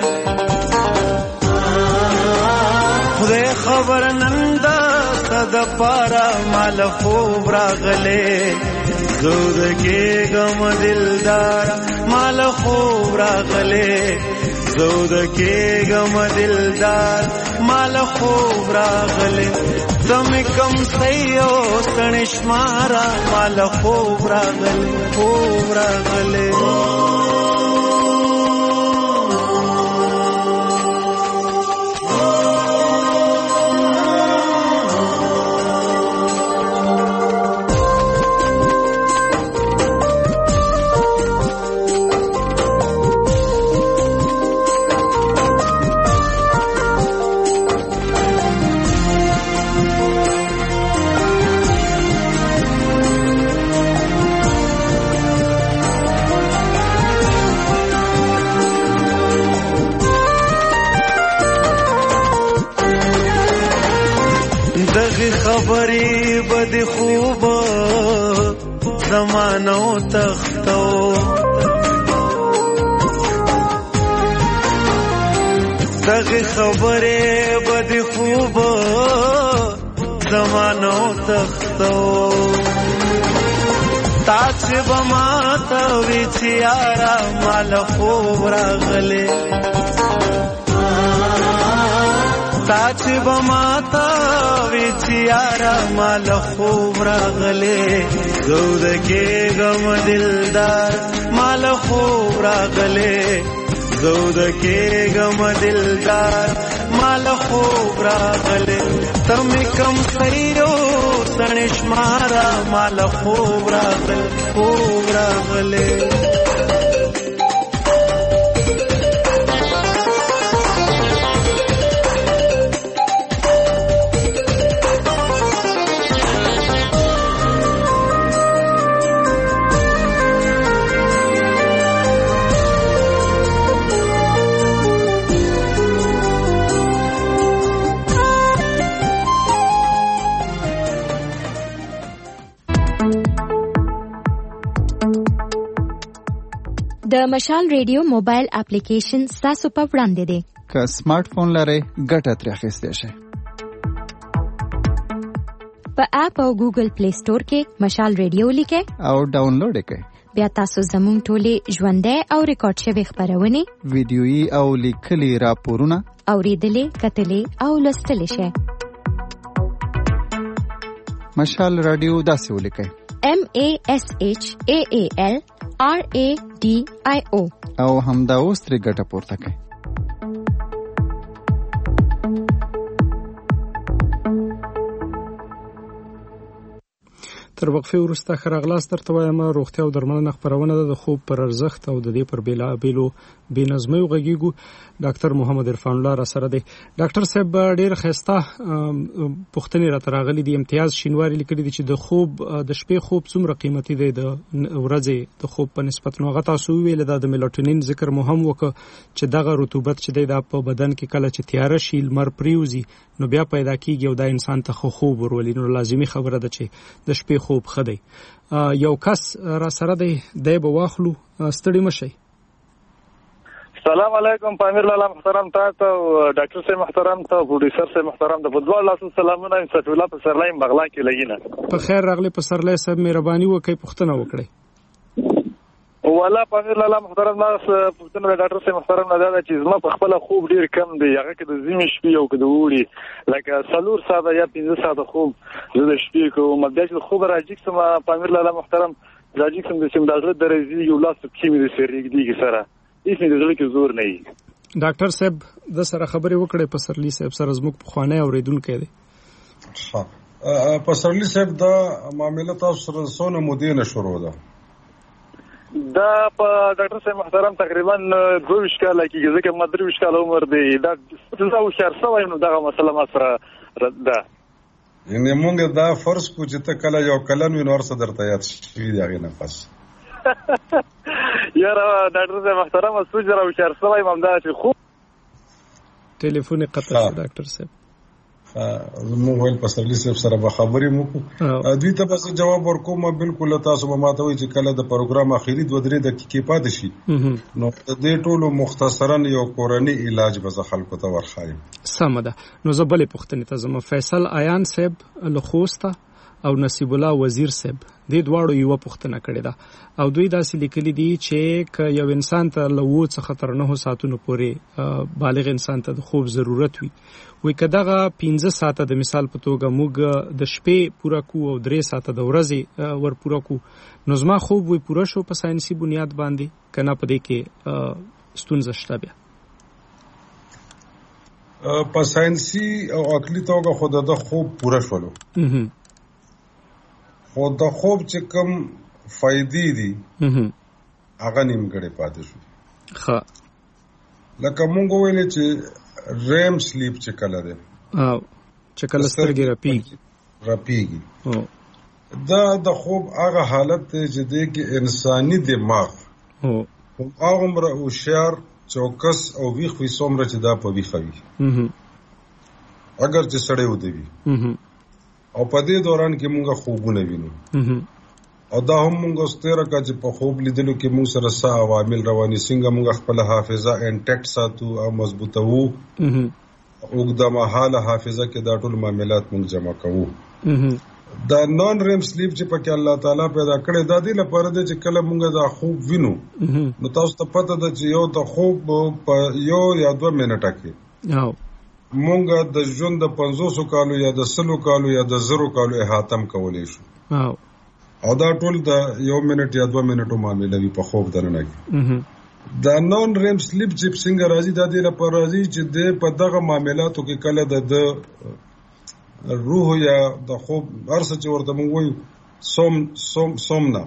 خو خبر نن د د پارا مال خوب راغلے، زود کے غم دلدار مال خوب راغلے، زود کے غم دلدار مال خوب راغلے، تم کم سیو سنش مارا مال خوب راغلے، خوب راغلے. خبری بد خوب زمانو تختو، دغه خبری بد خوب زمانو تختو، تاچ بماتا ویچیارا مال خوب راغلے، تاچ بماتا ویچیارا مال خوب راغلے، زود کے غم دلدار مال خوب راغلے، زود کے غم دلدار مال خوب راغلے، تم کم سیو سنش مارا مال خوب راغلے، خوب راغلے. د مشال ریډیو موبایل اپلیکیشن تاسو په وړاندې دی. که سمارټ فون لرئ ګټه ترې اخیستی شئ. په اپ او ګوګل پلی سٹور کې مشال ریډیو لیکئ او ډاونلوډ کړئ. بیا تاسو زموږ ټولې ژوندۍ او ریکارډ شوی خبرونه ویډیويي او لیکلي راپورونه اوریدلې کتلې او لوستلې شئ. مشال رادیو داسې ولیکئ: MASHAAL RADIO او همدا اوس ترې ګټه پورته کړئ. تر وقفه وروسته خراغلاس درته وایم روغتیا او درملنه خبرونه د خوب پر ارزښت او د دې پر بیلابیلو بېنظمۍ غږیږو. ډاکټر محمد عرفان الله را سره دی. ډاکټر صاحب ډېر ښایسته پوښتنې راته راغلي دي. امتیاز شینواري لیکلي دي چې د خوب د شپې خوب څومره قیمتي دی د ورځې د خوب په نسبت. نو هغه تاسو ویل دا د میلاټونین ذکر مو هم وکړه چې دغه رطوبت چې دی دا په بدن کې کله چې تیاره شي لمر پریوزي نو بیا پیدا کیږي او دا انسان ته خوب ورولي. نو لازمي خبره ده چې د شپې خوب خدای یو کس را سره دی به واخلو. ستړي مشي. السلام علیکم پامیر لالا محترم تاسو ډاکټر صاحب محترم ته پروډوسر صاحب محترم د فوټبال لاسو سلامونه صفی الله په سرلایم بغلا کې لګینه په خیر راغلی. په سرلای صاحب مهرباني وکړئ پوښتنه وکړئ. والا پامیر لالا محترم ناس پوښتنه د ډاکټر صاحب محترم نه ده چې زما په خپل خوب ډیر کم دی. هغه کې د زمي شپې او کې د وړي لکه 4 ساعته یا 5 ساعته خوب زه د شپې کوم. د دې خوب راځي چې ما پامیر لالا محترم راځي کوم چې مدازله درځي یو لاس کې مې سرېګ دی سره هیڅ نه دغه کې زور نه وي. ډاکټر صاحب د سره خبرې وکړې په سرلی صاحب سره زموږ په خوانه اوریدونکو دی. په سرلی صاحب دا معاملې تاسو سره سونه مودینه شروع ده. دا په ډاکټر صاحب محترم تقریبا 22 کال کېږي ځکه ما 23 کال عمر دی. دا څه او شهر سوای نو دغه مسله ما سره ده. یعنی مونږ دا فرض کو چې ته کله یو کلن وینور سره درته یاد شي دغه نه پس یاره ډاکټر صاحب محترم سوجره او شهر سوای ممدا چې خو ټلیفون قطع شو ډاکټر صاحب. موبایل په سرویس سره به خبرې مو کو دوی ته بس جواب ورکوم. بالکل تاسو به ماته وي چې کله د پروګرام اخیری 2-3 دقیقې پاتې شي نو د دې ټولو مختصرا یو کورنی علاج به خلکو ته ورخایم. سم ده. نو زه بلې پوښتنې ته زما فیصل عیان صاحب له خوسته او نصیب الله وزیر صاحب دې دواړو یو پوښتنه کړې ده او دوی داسې لیکلي دي چې یو انسان ته له 9 ساعتونو پورې بالغ انسان ته د خوب ضرورت وي. وای کداغه 15 ساعته د مثال په توګه موږ د شپې پورا کو او 3 ساعته د ورځې ور پورا کو نو زما خوب وي پورا شو په ساينسي بنیاد باندې کنه په دې کې ستونزه شته. بیا په ساينسي او عقلي توګه خود د خوب پورا شولو خو د خوب چې کوم فائدې دي هغه نیمګړې پاتې شو. ښه لکه مونږ ویل چې ریم سلیپ چې کله ده او چې کله سترګې راپیږي دا د خوب هغه حالت دی چې د انساني دماغ هغه عمر او شعر چوکس او ویخ وي څومره چې دا په ویخ وي اگر چې سړی ودی او په دې دوران کې مونږه خوبونه وینو او دا هم مونږ ستاره کا چې په خوب لیدلو کې مونږ سره څه عوامل رواني څنګه مونږ خپل حافظه انټیکټ ساتو او مضبوطه وو او د مهاله حافظه کې دا ټول معاملات مونږ جمع کوو. دا نون ریم سلیپ چې پکې الله تعالی پیدا کړی دا دی لپاره چې کله مونږ دا خوب وینو نو تاسو ته پته ده چې یو د خوب په 1 یا 2 منټه کې مونږ د ژوند د 500 کالو یا د 100 کالو یا د 0 کالو احاطه کولای شو او دا ټول د 1 منټ یا 2 منټو معاملې وي په خوب درنه کې. دا نون ریم سلیپ چې څنګه راځي دا دی لپاره راځي چې د په دغه معاملاتو کې کله د روح یا د خوب ارسه چې ورته مونږ وایو سومنا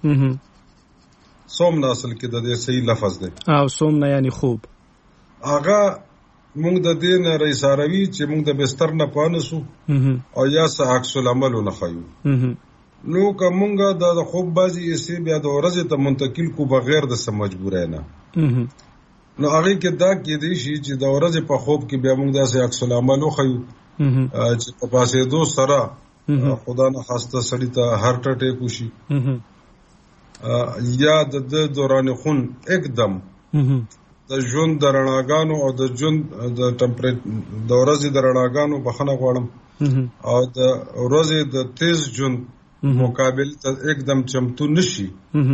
اصل کې د دې صحیح لفظ دی او سومنا یعنی خوب. هغه مونږ د دې نه ریساروي چې مونږ د بستر نه پانسو او یا څه عکس العمل نه خایو نو کومګه د خوب بازي یې بیا د ورځې ته منتقل کو بغیر د سم مجبورای نه نو هغه کې دا کې دی چې د ورځې په خوب کې بیا مونږ داسې عکس العمل خایو چې په پاسې دو سره خدا نه خاصه سړی ته هارت اٹیک وشي یا د دوران خون एकदम د ژوند د رڼاګانو او د ژوند د ټمپریچر د ورځې د رڼاګانو بخنه غواړم او د ورځې د تیز ژوند مقابل ته एकदम چمتو نشي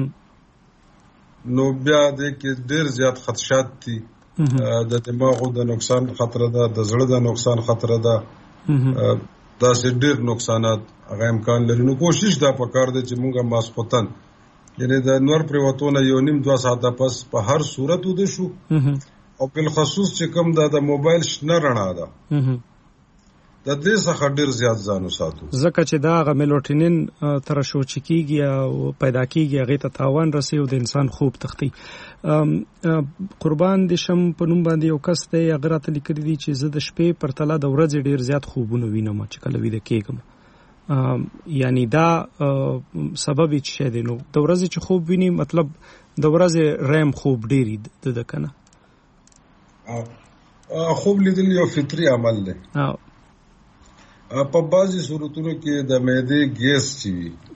نو بیا د کې ډیر زیات خدشات دي د دماغو د نقصان خطر ده د زړه د نقصان خطر ده دا سه ډیر نقصانات هغه امکان لري نو کوشش دا پکار دی چې موږ ماسپوتن یعنی د نور پریوتونه یو نیم 2 ساعته پس په هر صورت ود شو او په خصوص چې کوم د موبایل شنه رڼا ده د دې څخه ډیر زیات ځانو ساتو ځکه چې دا غ میلوټینین ترشو چکیږي او پیدا کیږي هغه ته تاوان رسي او د انسان خوب تختی قربان دي شم په نوم باندې یو کس ته هغه راته لیکلي دي چې زه د شپې پر تله د ورځې ډیر زیات خوبونه وینم چې کله ویده کېږم یعنی دا سبب چې دی نو د ورځې چې خوب ویني مطلب د ورځې ریم خوب ډیری د کنه خوب لیدل یو فطری عمل دی په بعضي صورتونو کې د معدې ګیس چي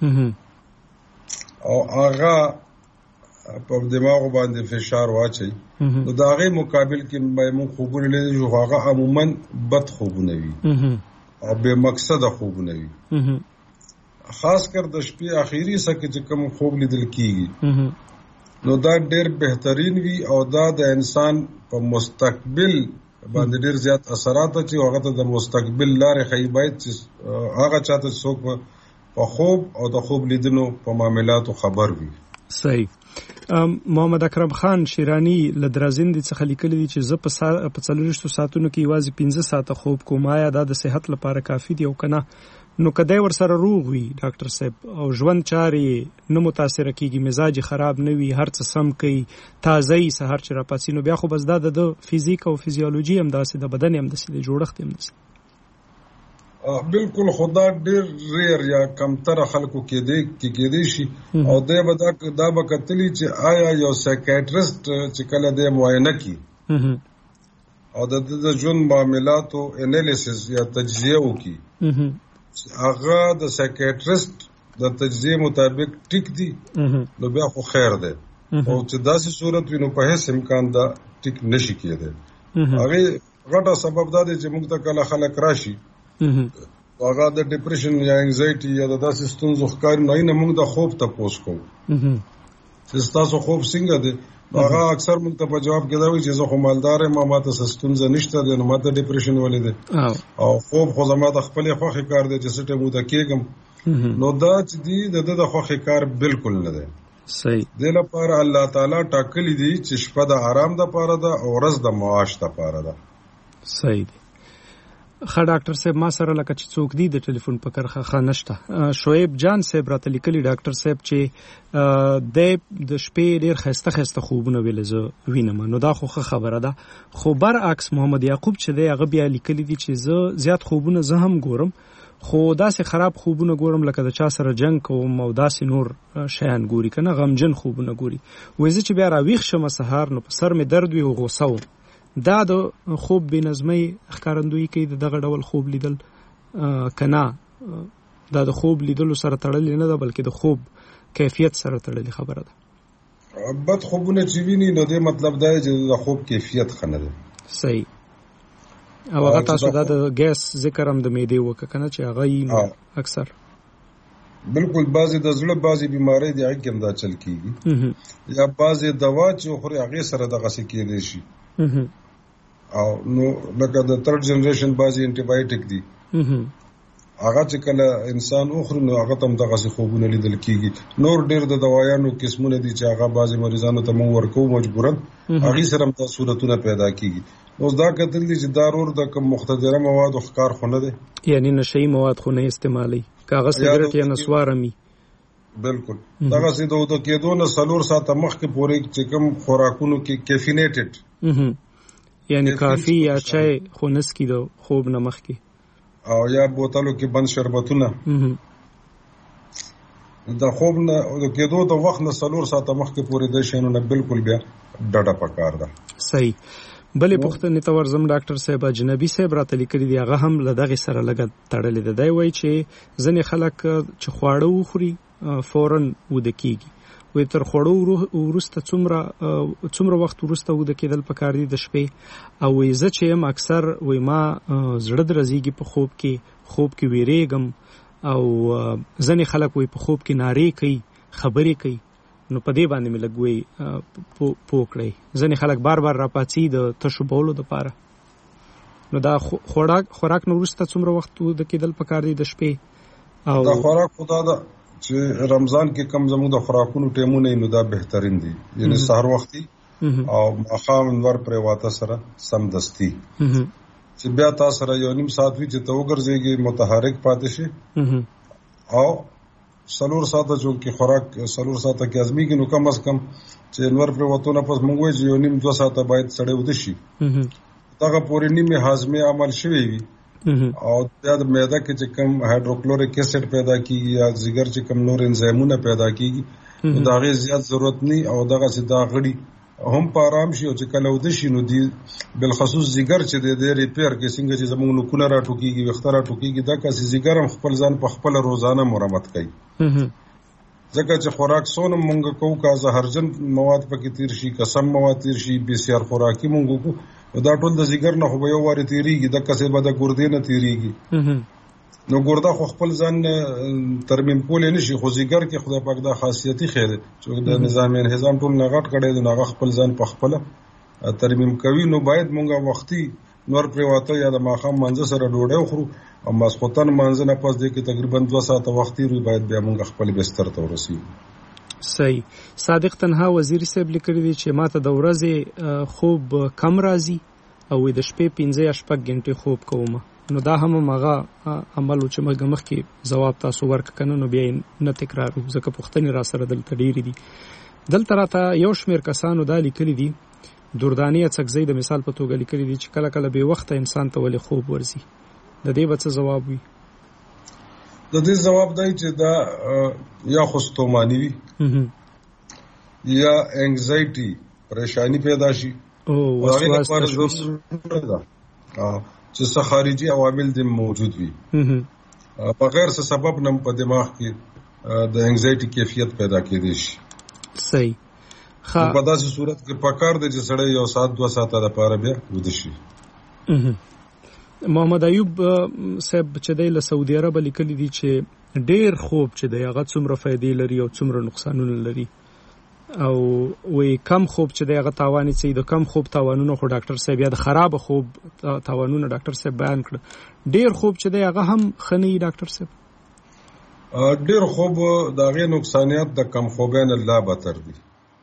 او هغه په دماغ باندې فشار واچي نو دا غي مقابل کې مې خوبونه لیدل جو هغه عموما بد خوبونه وي او به مقصد خوبونه وي خاص کر د شپې اخیری سکه چې کوم خوب لیدل کیږي نو دا ډېر بهترین وي او دا د انسان په مستقبل باندې ډېر زیات اثرات چې هغه ته د مستقبل لارې خی باید چې هغه چاته څوک په خوب او د خوب لیدنو په معاملاتو خبر وي. صحیح. محمد اکرم خان شیرانی لدرازند څخه لیکلی دی چې زه په 40 ساعتونو کې یوازې 15 ساعته خوب کوم. آیا دا د صحت لپاره کافی دی او کنه؟ نو کدی ور سره روغ وي ډاکټر صاحب او ژوند چاري نه متاثر کیږي، مزاج خراب نه وي، هر څه سم کوي، تازه سحر چې را پاسینو بیا خو بس دا د فزیک او فزیولوژي هم داسې د بدن هم داسې د جوړښت هم داسې بالکل خدا ډیر ریر یا کمتر خلکو کې دی شي او دا به کتلی چې آیا یو سایکیاټریست چې کله د معاینه کی او د ژوند معاملاتو انالیسس یا تجزیه وکي هغه د سایکیاټریست د تجزیه مطابق ټیک دی نو بیا خو خیر دی او چې داسې صورت وینو په هیڅ امکان دا ټیک نشي کېده. هغه غټه سبب دا دی چې موږ ته کله خلک راشي هغه د ډیپریشن یا انزایټي یا د داسې ستونزو ښکار نه موږ د خوب ته پوس کوو چې تاسو خوب څنګه دی. هغه اکثر موږ ته په جواب کې دا وایي چې زه خو مالدار یم ما ته ستونزه نشته دی نو ما ته ډیپریشن ولې دی او خوب خو زما د خپل خوخي کار دی چې سټه مو ته کېږم نو دا چې دی د خوخي کار بالکل نه دی. صحیح. د لپاره الله تعالی ټاکلی دی چې شپه د آرام د پاره ده او ورځ د معاش د پاره ده. صحیح دی. خا ډاکټر صاحب ما سره لکه چې څوک دی د ټلیفون په کرخه خانشته شعیب جان صاحب راته لیکلی ډاکټر صاحب چې د شپې ډیر خسته خوبونه ویل زه وینم نو دا خو خبره ده. خو برعکس محمد یعقوب چې دی هغه بیا لیکلی دی چې زه زیات خوبونه زه هم ګورم خو داسې خراب خوبونه ګورم لکه د چا سره جنگ کوم او داسې نور شیان ګوري کنه غمجن خوبونه ګوري وایي چې بیا راویښ شم سهار نو په سر می درد وي او غوسه و. دا د خوب بې نظمۍ ښکارندویي کوي دغه ډول خوب لیدل کنه دا د خوب لیدلو سره تړلې نه ده بلکې د خوب کیفیت سره تړلې خبره ده. بد خوبونه چې ویني نو دې مطلب دا چې د خوب کیفیت ښه نه ده. صحیح. او هغه تاسو دا د ګیس ذکر هم د معدې وکړه کنه چې هغه اکثر بالکل بعضی د زړه بعضی بیماری دی هغه هم دا چل کیږي یا بعضی دوا چې خوري هغه سره دغه څه کېدې شي او نو لکه د تھرډ جنریشن بعضی انټي بایوټیک دي هغه چې کله انسان اخر نو هغه تم دغه څه خوبونه لیدل کیږي. نور ډیر د دوايانو قسمونه دي چې هغه بعضی مریضانو ته مو ورکو مجبورن هغه سره هم تاسو صورتونه پیدا کیږي. نو دا کتل دي چې ضرور د کوم مختدره مواد او ښکار خونه دي یعنی نشئی مواد خونه استعمالي کاغذ سیګریټ یا نسوارمي بالکل دغه سي د کېدو نه سلور ساعته مخکې پورې چې کوم خوراکونو کې کیفینیټډ یعنی کافی یا چای خونس کی دو خوب نه مخکې او یا بوتلو کې بند شربتونه د خوب نه د کېدو د وخت نه سلور ساعته مخکې پورې د شینو نه بالکل بیا ډډه پکار ده. صحیح. بلې پوښتنې ته ورځم ډاکټر صاحب اجنبي صاحب راته لیکلي دی هغه هم له دغه سره لګ تړلې ده. دی وایي چې ځینې خلک چې خواړه وخوري فورن وده کیږي وي تر خوړو ورسته څومره وخت ورسته وده کېدل پکار دي د شپې او وي زه چې هم اکثر وي ما زړه درځيږي په خوب کې خوب کې ویریږم او ځنې خلک وي په خوب کې نارې کوي خبرې کوي نو په دې باندې مې لګوي پوکړی ځنې خلک بار بار راپاڅي د تشو بولو دپاره نو دا خوراک نو وروسته څومره وخت د کېدل پکار دی د شپې او دا خوراک خدا دا چې رمضان کې کم زموږ د خوراکونو ټیمونه نو دا بهترین دي یعنی سحر وختي او ماښام انور پرې واته سره سمدستي چې بیا تاسو سره یو نیم ساعت وی چې ته وګرځېږي متحرک پاتې شي او 4 ساعته جو کې خوراک 4 ساعته کې ازمي کې نو کم از کم چې انور پرې وته نه پس موږ وایي یو نیم 2 ساعته باید سړی ود شي دغه پورې نیمه هاضمه عمل شوی وي او د معده کې چې کم هایدروکلوریک اسید پیدا کیږي یا ځګر چې کم نور انزایمونه پیدا کیږي دا غي زیات ضرورت نه او دغه سیدا غړي هم په آرام شي او چې کله ود شي نو دی بل خصوص ځګر چې د ریپیر کې څنګه چې زموږ نو کونه را ټوکيږي وختره ټوکيږي دا کسي ځګر هم خپل ځان په خپل روزانه مرمت کوي ځکه چې خوراک سونه مونږ کوو کا زهرجن مواد پکې تیر شي قسم مواد تیر شي بي سي ار خوراکي مونږ کو دا ټول د ځګر نه خو به یو واره تیریږي د کسې به د ګردې نه تیریږي نو ګرده خو خپل ځان ترمیم کولای نشي خو ځګر کې خدای پاک دا خاصیتي خیر چې د نظام انهضام ټول نغټ کړي د نغه خپل ځان په خپل ترمیم کوي نو باید مونږه وختي نور پریواته یا د ماخام منځ سره ډوډۍ خورو او ماسخوتن منځ نه پس دی کې تقریبا 2 ساعته وختي روي باید بیا مونږ خپل بستر ته ورسیږو صحیح صادق تنها وزیر صاحب لیکلی دی چې ماته د ورځې خوب کم راځي او د شپې 15-16 غنټې خوب کوم نو دا هم هغه عمل چې مخ کې جواب تاسو ورکړنه نو بیا نه تکرار ځکه پوښتنې را سره دلته ډېری دي دلته راته یو شمېر کسانو دا لیکلي دي درداني څکزۍ د مثال په توګه لیکلي دي چې کله کله به وخت انسان ته ولې خوب ورځي د دې به څه جواب وي د دې جواب دی چې دا یا خوستومانی وي یا انگزایټي پریشانی پیدا شي او وسواس تشویش چې څه خارجي عوامل دې موجود وي بغیر څه سبب نه په دماغ کې د انگزایټي کیفیت پیدا کېدی شي صحیح په داسې صورت کې پکار دی چې سړی 1 ساعت 2 ساعته لپاره بیا ود شي محمد ایوب صاحب چې د سعودي عرب لیکلي دي چې ډېر خوب چې دی هغه څومره فائدې لري او څومره نقصانونه لري او وی کم خوب چې دی هغه تاوان یې د کم خوب تاوانونه خو ډاکټر صاحب یا د خراب خوب تاوانونه ډاکټر صاحب بیان کړ ډېر خوب چې دی هغه هم خني ډاکټر صاحب ډېر خوب د غي نقصانات د کم خوبین الله بتر دي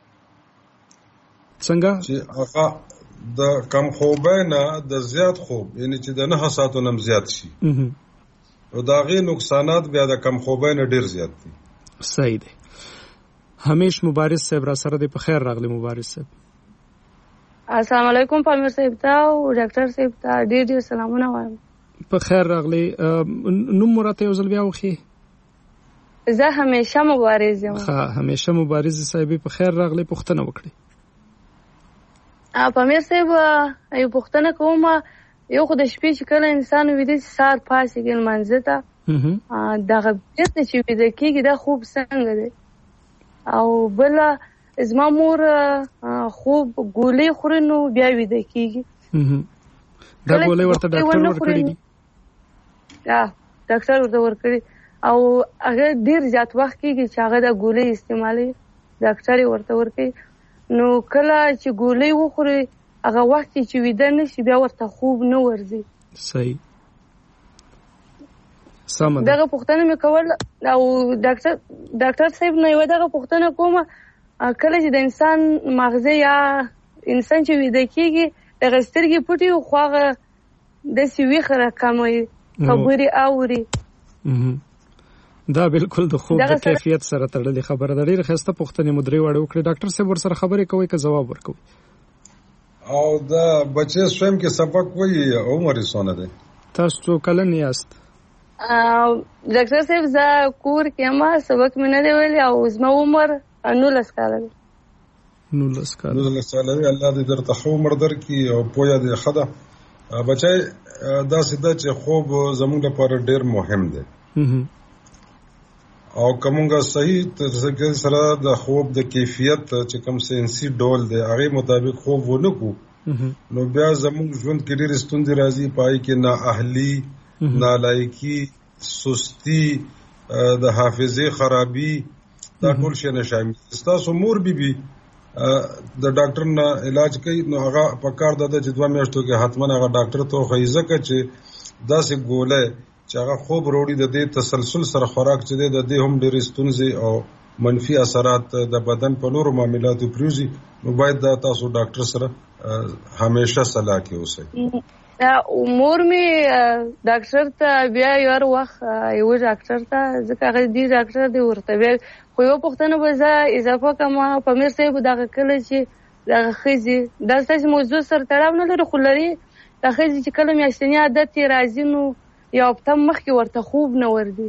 څنګه چې هغه د کم خوبینه د زیات خوب یعنی چې د 9 ساعتو نم زیات شي او دا غي نقصانات بیا د کم خوبینه ډیر زیات دي صحیح دی همیش مبارز صاحب را سره د په خیر راغلی مبارز صاحب السلام علیکم پامیر صاحب ته او ډاکټر صاحب ته ډیر سلامونه وایم په خیر راغلی نو مرته یو ځل بیا وخی زه همیشه مبارز یم همیشه مبارز صاحب په خیر راغلی پښتنه وکړي پامیر صاحب یو پښتنه کومه یو خو د شپې چې کله انسان ویده سار پاسېږي منځه ته دغه بیرته چې ویده کېږي دا خوب څنګه دی او بل زما مور خوب ګولۍ خوري نو بیا ویده کېږي دا ګولۍ ورته ډاکټر ورکړي دي ډاکټر ورته ورکړي او هغه ډېر زیات وخت کېږي چې هغه دا ګولۍ استعمالوي ډاکټر یې ورته ورکړي نو کله چې ګولۍ وخوري هغه وخت چې ویده نشي بیا ورته خوب نه ورځي صحیح سم دغه پوښتنه مې کول او ډاکټر صاحب نه یو دغه پوښتنه کومه کله چې د انسان مغزه یا انسان چې ویده کېږي دغه سترګې پټي او خو هغه داسې ویښه راکموي خبرې اوري دا بالکل د خوب د کیفیت سره تړلې خبره ده ډېره ښایسته پوښتنې مو درې واړه وکړې ډاکټر صاحب ورسره خبرې کوئ که ځواب ورکوئ او دا بچې سویم کې سبق وایي عمر یې څونه دی تاسو څو کلن یاست ډاکټر صاحب زه کور کې یم سبق مې نه دی ویلی او زما عمر 19 کاله دی 19 کاله الله دې درته ښه عمر درکړي او پوهه دې ښه ده بچی داسې ده چې خوب زموږ لپاره ډېر مهم دی او کومه صحیح طریقې سره د خوب د کیفیت چې کوم سنسي ډول دی هغه مطابق خوب ونه کو نو بیا زموږ ژوند کې ډېر ستوندې راځي پای کې نه اهلي نالایکی، سستی، د حافظه خرابي، دا ټول شي نه شامل. تاسو مور بي د ډاکټر نه علاج کوي نو هغه په کار ده چې 2 میاشتو کې حتما هغه ډاکټر ته خو ځکه چې داسې ګولې چې هغه خوب وروړي د دې تسلسل سره خوراک چې د دې هم ډېرې ستونزې او منفي اثرات د بدن په نورو معاملاتو پریوزي، نو باید دا تاسو ډاکټر سره همیشه صلاح کې اوسئ. مور می ډاکټر ته بیا یو وخت یو ډاکټر ته ځکه هغه دی ډاکټر دی ورته بیا خو یو پوښتنه به زه اضافه کوم په میر صاحب دغه کله چې دغه خزي دا ستاسو موضوع سره تړاو نه لري خو لري د خزي چې کله میاشتنی عادت یې راځي نو یو هفته مخکې ورته خوب نه وردي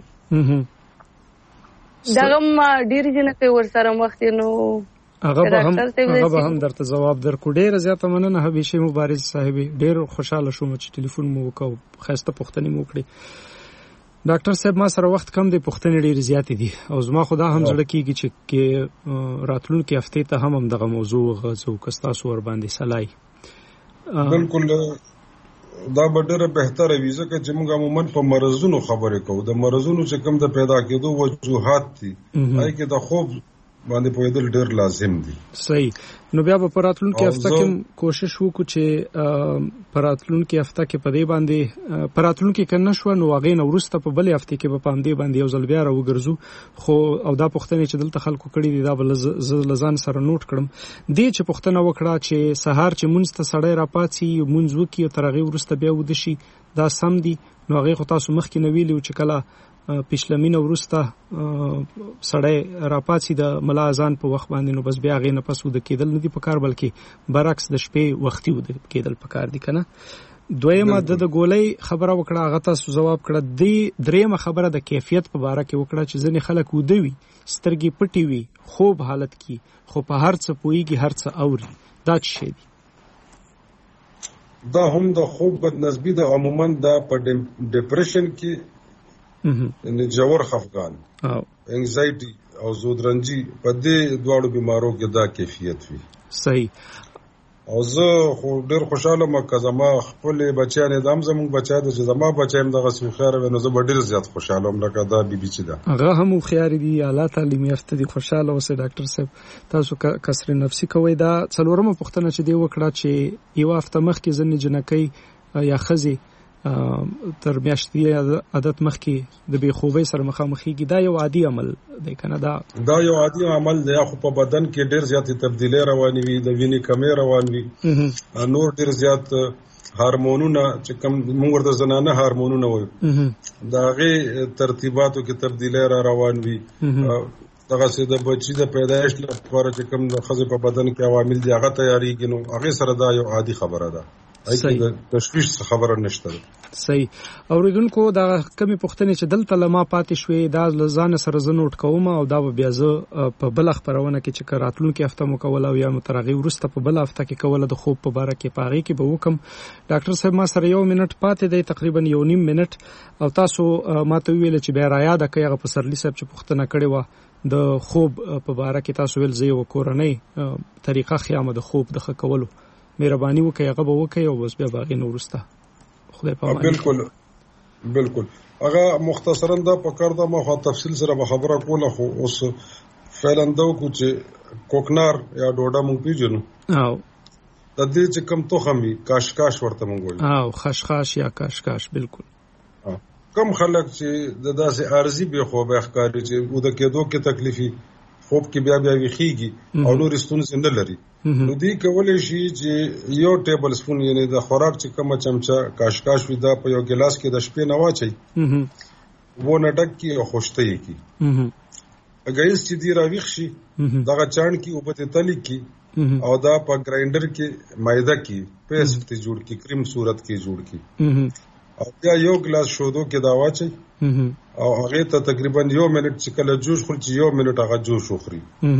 دغه ډېر جنته ورسره مخ دي نو هغه به هم درته جواب درکو. ډېر زیاته مننه حبیشه مبارز صاحب، ډېر خوشاله شوم چې ټلیفون مو وکاو، خسته پوښتنې مو وکړې. ډاکټر صاحب ما سره وخت کم دی، پوښتنې ډېرې زیاتې دي او زما خدا هم زړه کېږي چې راتلونکي هفتې ته هم دغه موضوع غځو که ستاسو ورباندې صلاحي. بالکل دا به ډېره بهتره وي ځکه چې موږ عموما په مرضونو خبرې کوو. د مرضونو چې کوم د پیدا کېدو وجوهات دي هغې کې د خوب باندې پوهېدل ډېر لازم دي. صحیح. نو بیا به په راتلونکي هفته کې کوشش وکړو چې په راتلونکي هفته کې په دې باندې په راتلونکي کې نه شوه نو هغې نه وروسته په بلې هفتې کې به په همدې باندې یو ځل بیا راوګرځو. خو او دا پوښتنې چې دلته خلکو کړي دي دا به زه له ځان سره نوټ کړم. دې چې پوښتنه وکړه چې سهار چې مونځ ته سړی راپاڅي مونځ وکړي او تر هغې وروسته بیا وده شي دا سم دي؟ نو هغې خو تاسو مخکې نه ویلي چې کله پیشلمینه وروسته سړی راپاڅي د ملا اذان په وخت باندې نو بس بیا هغې نه پس وده کېدل نه دي پکار بلکې برعکس د شپې وختي وده کېدل پکار دي که نه؟ دویمه د ګولۍ خبره وکړه هغه تاسو ځواب کړه. درېیمه خبره د کیفیت په باره کې وکړه چې ځینې خلک وده وي سترګې پټې وي خوب حالت کې خو په هر څه پوهېږي هر څه اوري، دا څه شی دي؟ دا هم د خوب بدنصبي ده. عموما دا په ډپریشن کې یعنی جوړ خفګان انگزایټي او زودرنجي په دې دواړو بیمارو کې دا کیفیت وي. صحیح. او زه خو ډېر خوشاله یم که زما خپل بچیان یې دا هم زموږ بچی ده چې زما بچی هم دغسې هوښیاره وي نو زه به ډېر زیات خوشاله یم لکه دا بیبي چې ده هغه هم هوښیارې دي، اعلی تعلیم یافته دي. خوشاله اوسئ ډاکټر صاحب. تاسو کسر نفسي کوئ. دا څلورمه پوښتنه چې دې وکړه چې یوه هفته مخکې ځینې جنکۍ یا ښځې تر میاشتې عادت مخکې د بې خوبۍ سره مخامخېږي، دا یو عادي عمل دی که نه؟ دا یو عادي عمل دی. خو په بدن کې ډېر زیاتې تبدیلۍ روانې وي، د وینې کمې روان وي، نور ډېر زیات هارمونونه چې کوم موږ ورته زنانه هارمونونه وایو د هغې ترتیباتو کې تبدیلۍ را روان وي. دغسې د بچي د پیدایش لپاره چې کوم د ښځې په بدن کې عوامل دي هغه تیارېږي نو هغې سره دا یو عادي خبره ده. تشویش خبره نشته. صحیح. اوریدونکو دا کمی پوښتنې چې دلته لما پاتې شوې دا له ځان سره زه نوٹ کوم او دا به بیا زه په بل خبرونه کې چې راتلونکي هفته مو کوله او یا نو تر هغې وروسته په بل هفته کې کوله د خوب په باره کې په هغې کې به وکم. ډاکټر صاحب ما سره 1 منټ پاتې دی، تقریبا 1.5 منټ، او تاسو ما ته ویل چې بیا رایاده کړئ هغه پسرلي صاحب چې پوښتنه کړې وه د خوب په باره کې. تاسو ویل زه یوه کورنۍ طریقه خیامه د خوب د ښه کولو، مهرباني وکړئ هغه به وکړئ او بس بیا به هغې نه وروسته خدای په امان. بالکل هغه مختصرا دا پکار ده. ما خو تفصیل سره به خبره کوله خو اوس فعلا دا وکړو چې کوکنار یا ډوډه مونږ پیژنو او د دې چې کوم تخم وي کاشکاش ورته مونږ وایو او خشخاش یا کاشکاش. بالکل کم خلک چې د داسې عارضي بې خوبه ښکاري چې وده کېدو کې تکلیفي خوب کې بیا ویښیږي او نورې ستونزې نه لري نو دوی کولی شي چې یو ټیبل سپون یعنې د خوراک چې کومه چمچه کاشکاش وي دا په یو ګیلاس کې د شپې نه واچوي ونه ډک کړي او خوشته یې کړي. اګایز چې دی راویښ شي دغه چاڼ کې اوبه ترې تلي کړي او دا په ګراینډر کې مایده کې پیسټ ترې جوړ کړي، کریم صورت کې جوړ کړي او بیا یو ګلاس شودو کې دا واچوي او هغې ته تقریبا 1 منټ چې کله جوش خوري چې 1 منټ هغه جوش وخوري.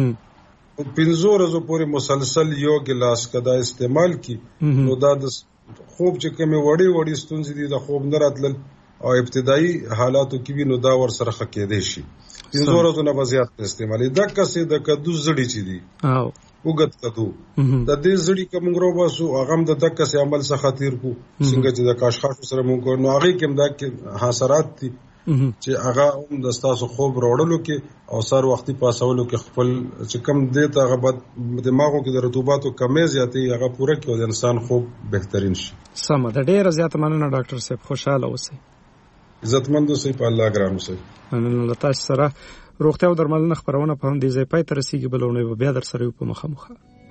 15 ورځو پورې مسلسل یو ګلاس که دا استعمال کړي نو دا د خوب چې کومې وړې وړې ستونزې دي د خوب نه راتلل او ابتدایي حالاتو کې وي نو دا ورسره ښه کېدی شي. 15 ورځو نه به زیات استعمالي. دقسې د کدو زړي چې دي وګت کدو د دې زړی کوم غروباسو هغه د دکه سي عمل څخه خطر کو څنګه چې د کاشخاش سره مونږ نو هغه کوم د حاصلات دي چې هغه هم د تاسو خوب راوړلو کې او سر وختي پاسولو کې خپل چې کم دې ته هغه دماغو کې د رطوباتو کمې زیاتې هغه پوره کې د انسان خوب بهترین شي. سم ده، ډېر زیات مننه ډاکټر صاحب، خوشاله اوسئ. عزتمند اوسئ، په الله ګران اوسئ. مننه. تاسو سره روغتیا او درملنه خبرونه په هم دې ځای پای ته رسیږي، بلونه بیا در سره په مخه.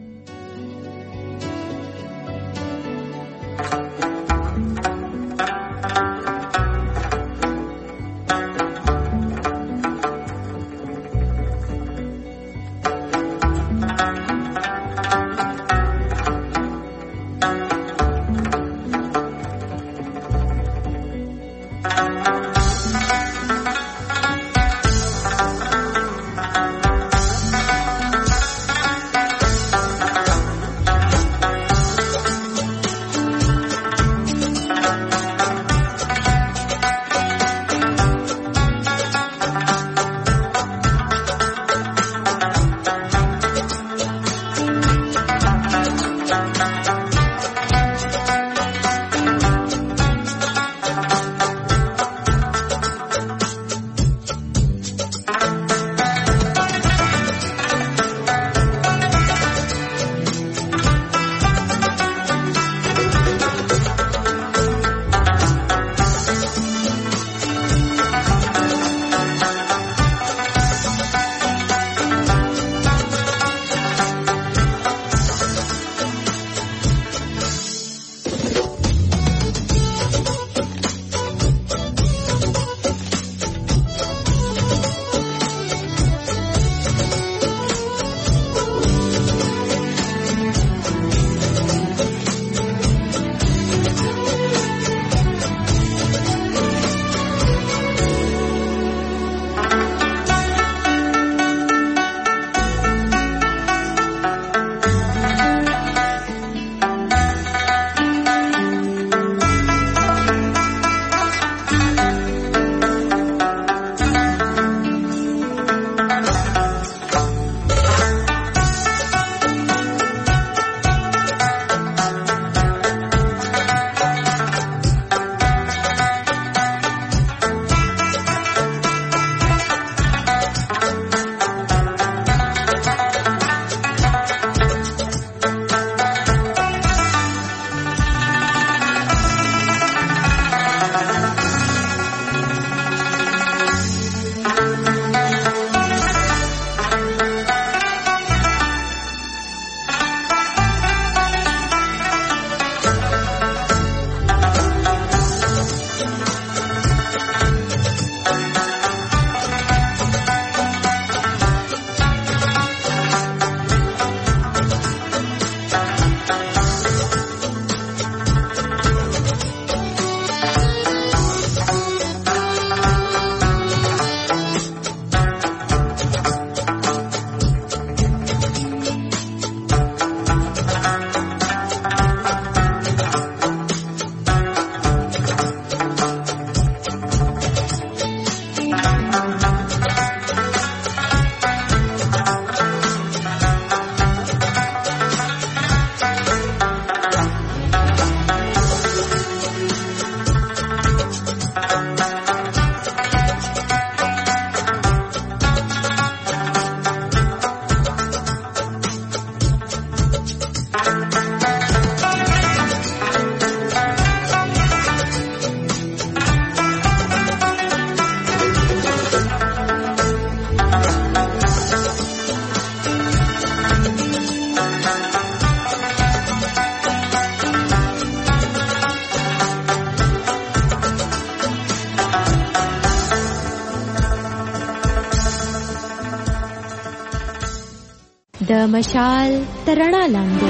د مشال ترڼا لاندې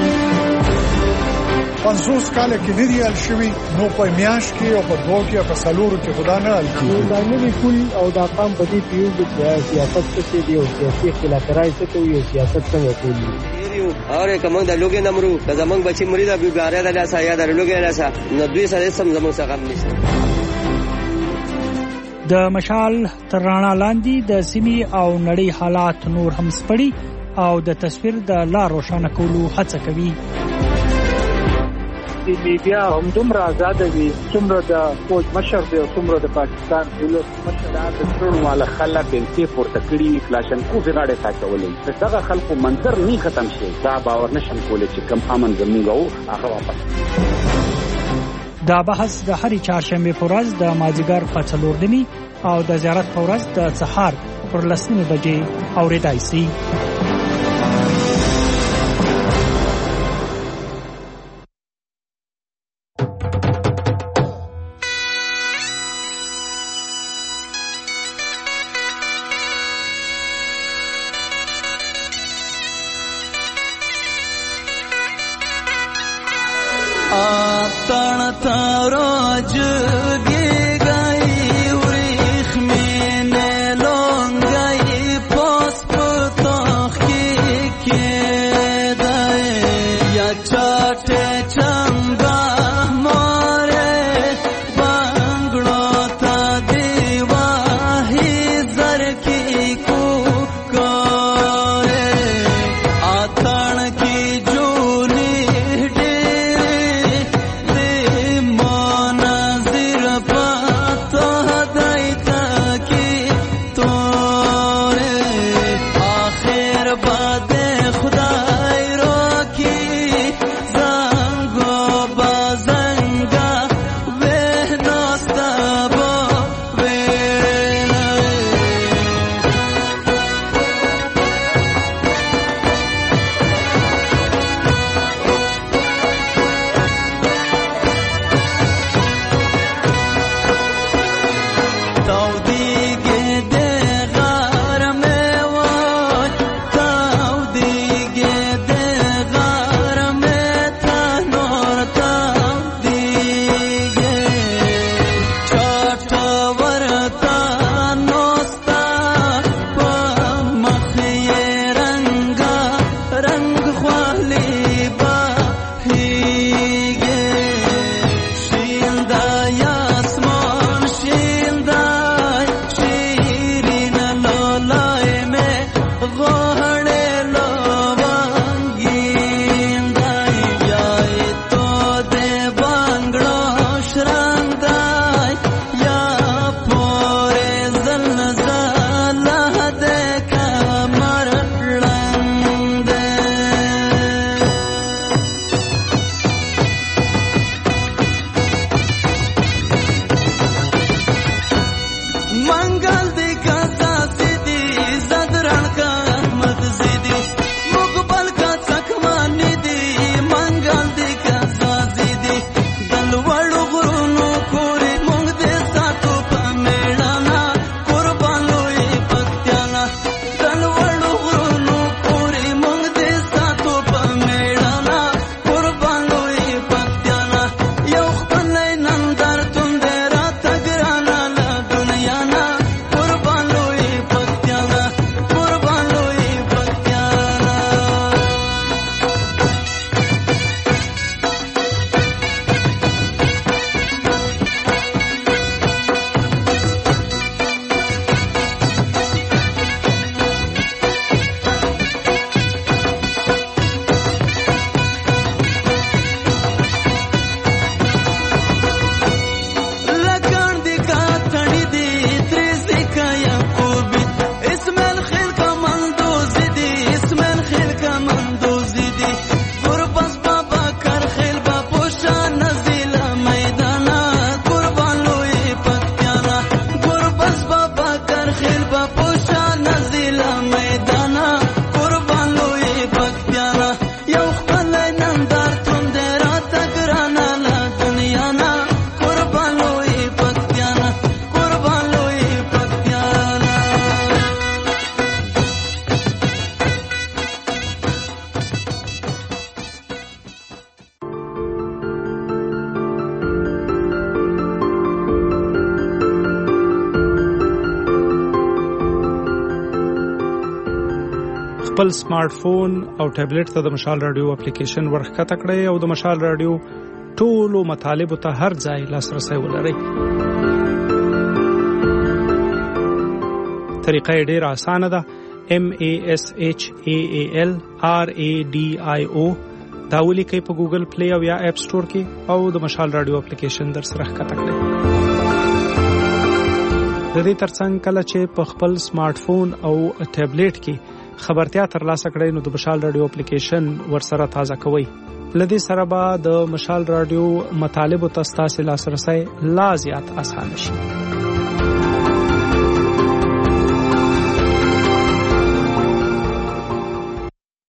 50 کال کې لري الشوي نو په میاش کې او په دوه کې په سالورو کې خدا نه الکی دا نه کول او دا قام په دې پیو د سیاست څخه دی او سیاسي اختلافات څخه یو سیاست څنګه کوي اور کوم د لوګي نمرو د زمنګ بچي مریدا بیګاره د لاسه یا د لوګي لاسه نو دوی سره سم زمنګ څخه نشي. د مشال ترڼا لاندې د سیمې او نړۍ حالات نور هم سپړي او د تصویر د لار روښانه کولو هڅه کوي. د میډیا هم دومره آزاد وي څومره د فوج مشر دی او څومره د پاکستان ولس مشر د ټول والا خلک په پورته کړي کلاشنکوف غاړه ساتولې دغه خلکو منظر نه ختم شي دا باور نشم کولای چې کم امن زموږ او هغه واپس. دا بحث د هرې چهارشنبه په ورځ د مازدیګر په 4 او د زیارت په ورځ د سهار پر 10 بجې اورېدای شي. خپل سمارټ فون او ټابلیټ ته د مشال رادیو اپلیکیشن ورخکته کړئ او د مشال رادیو ټولو مطالبو ته هر ځای لاسرسي ولرئ. طریقه ډیره اسانه ده. MASHAALRADIO دا ولیکئ په ګوګل پلی او یا اپ سٹور کې او د مشال رادیو اپلیکیشن در سره ښکته کړئ. د دې ترڅنګ کله چې په خپل سمارټ فون او ټابلیټ کې خبرتیا ترلاسه کړئ نو د مشال رادیو اپلیکیشن ورسره تازه کوئ. لدې سره به د مشال رادیو مطالب او تاسو لاسرسي لا زیات اسانه شي.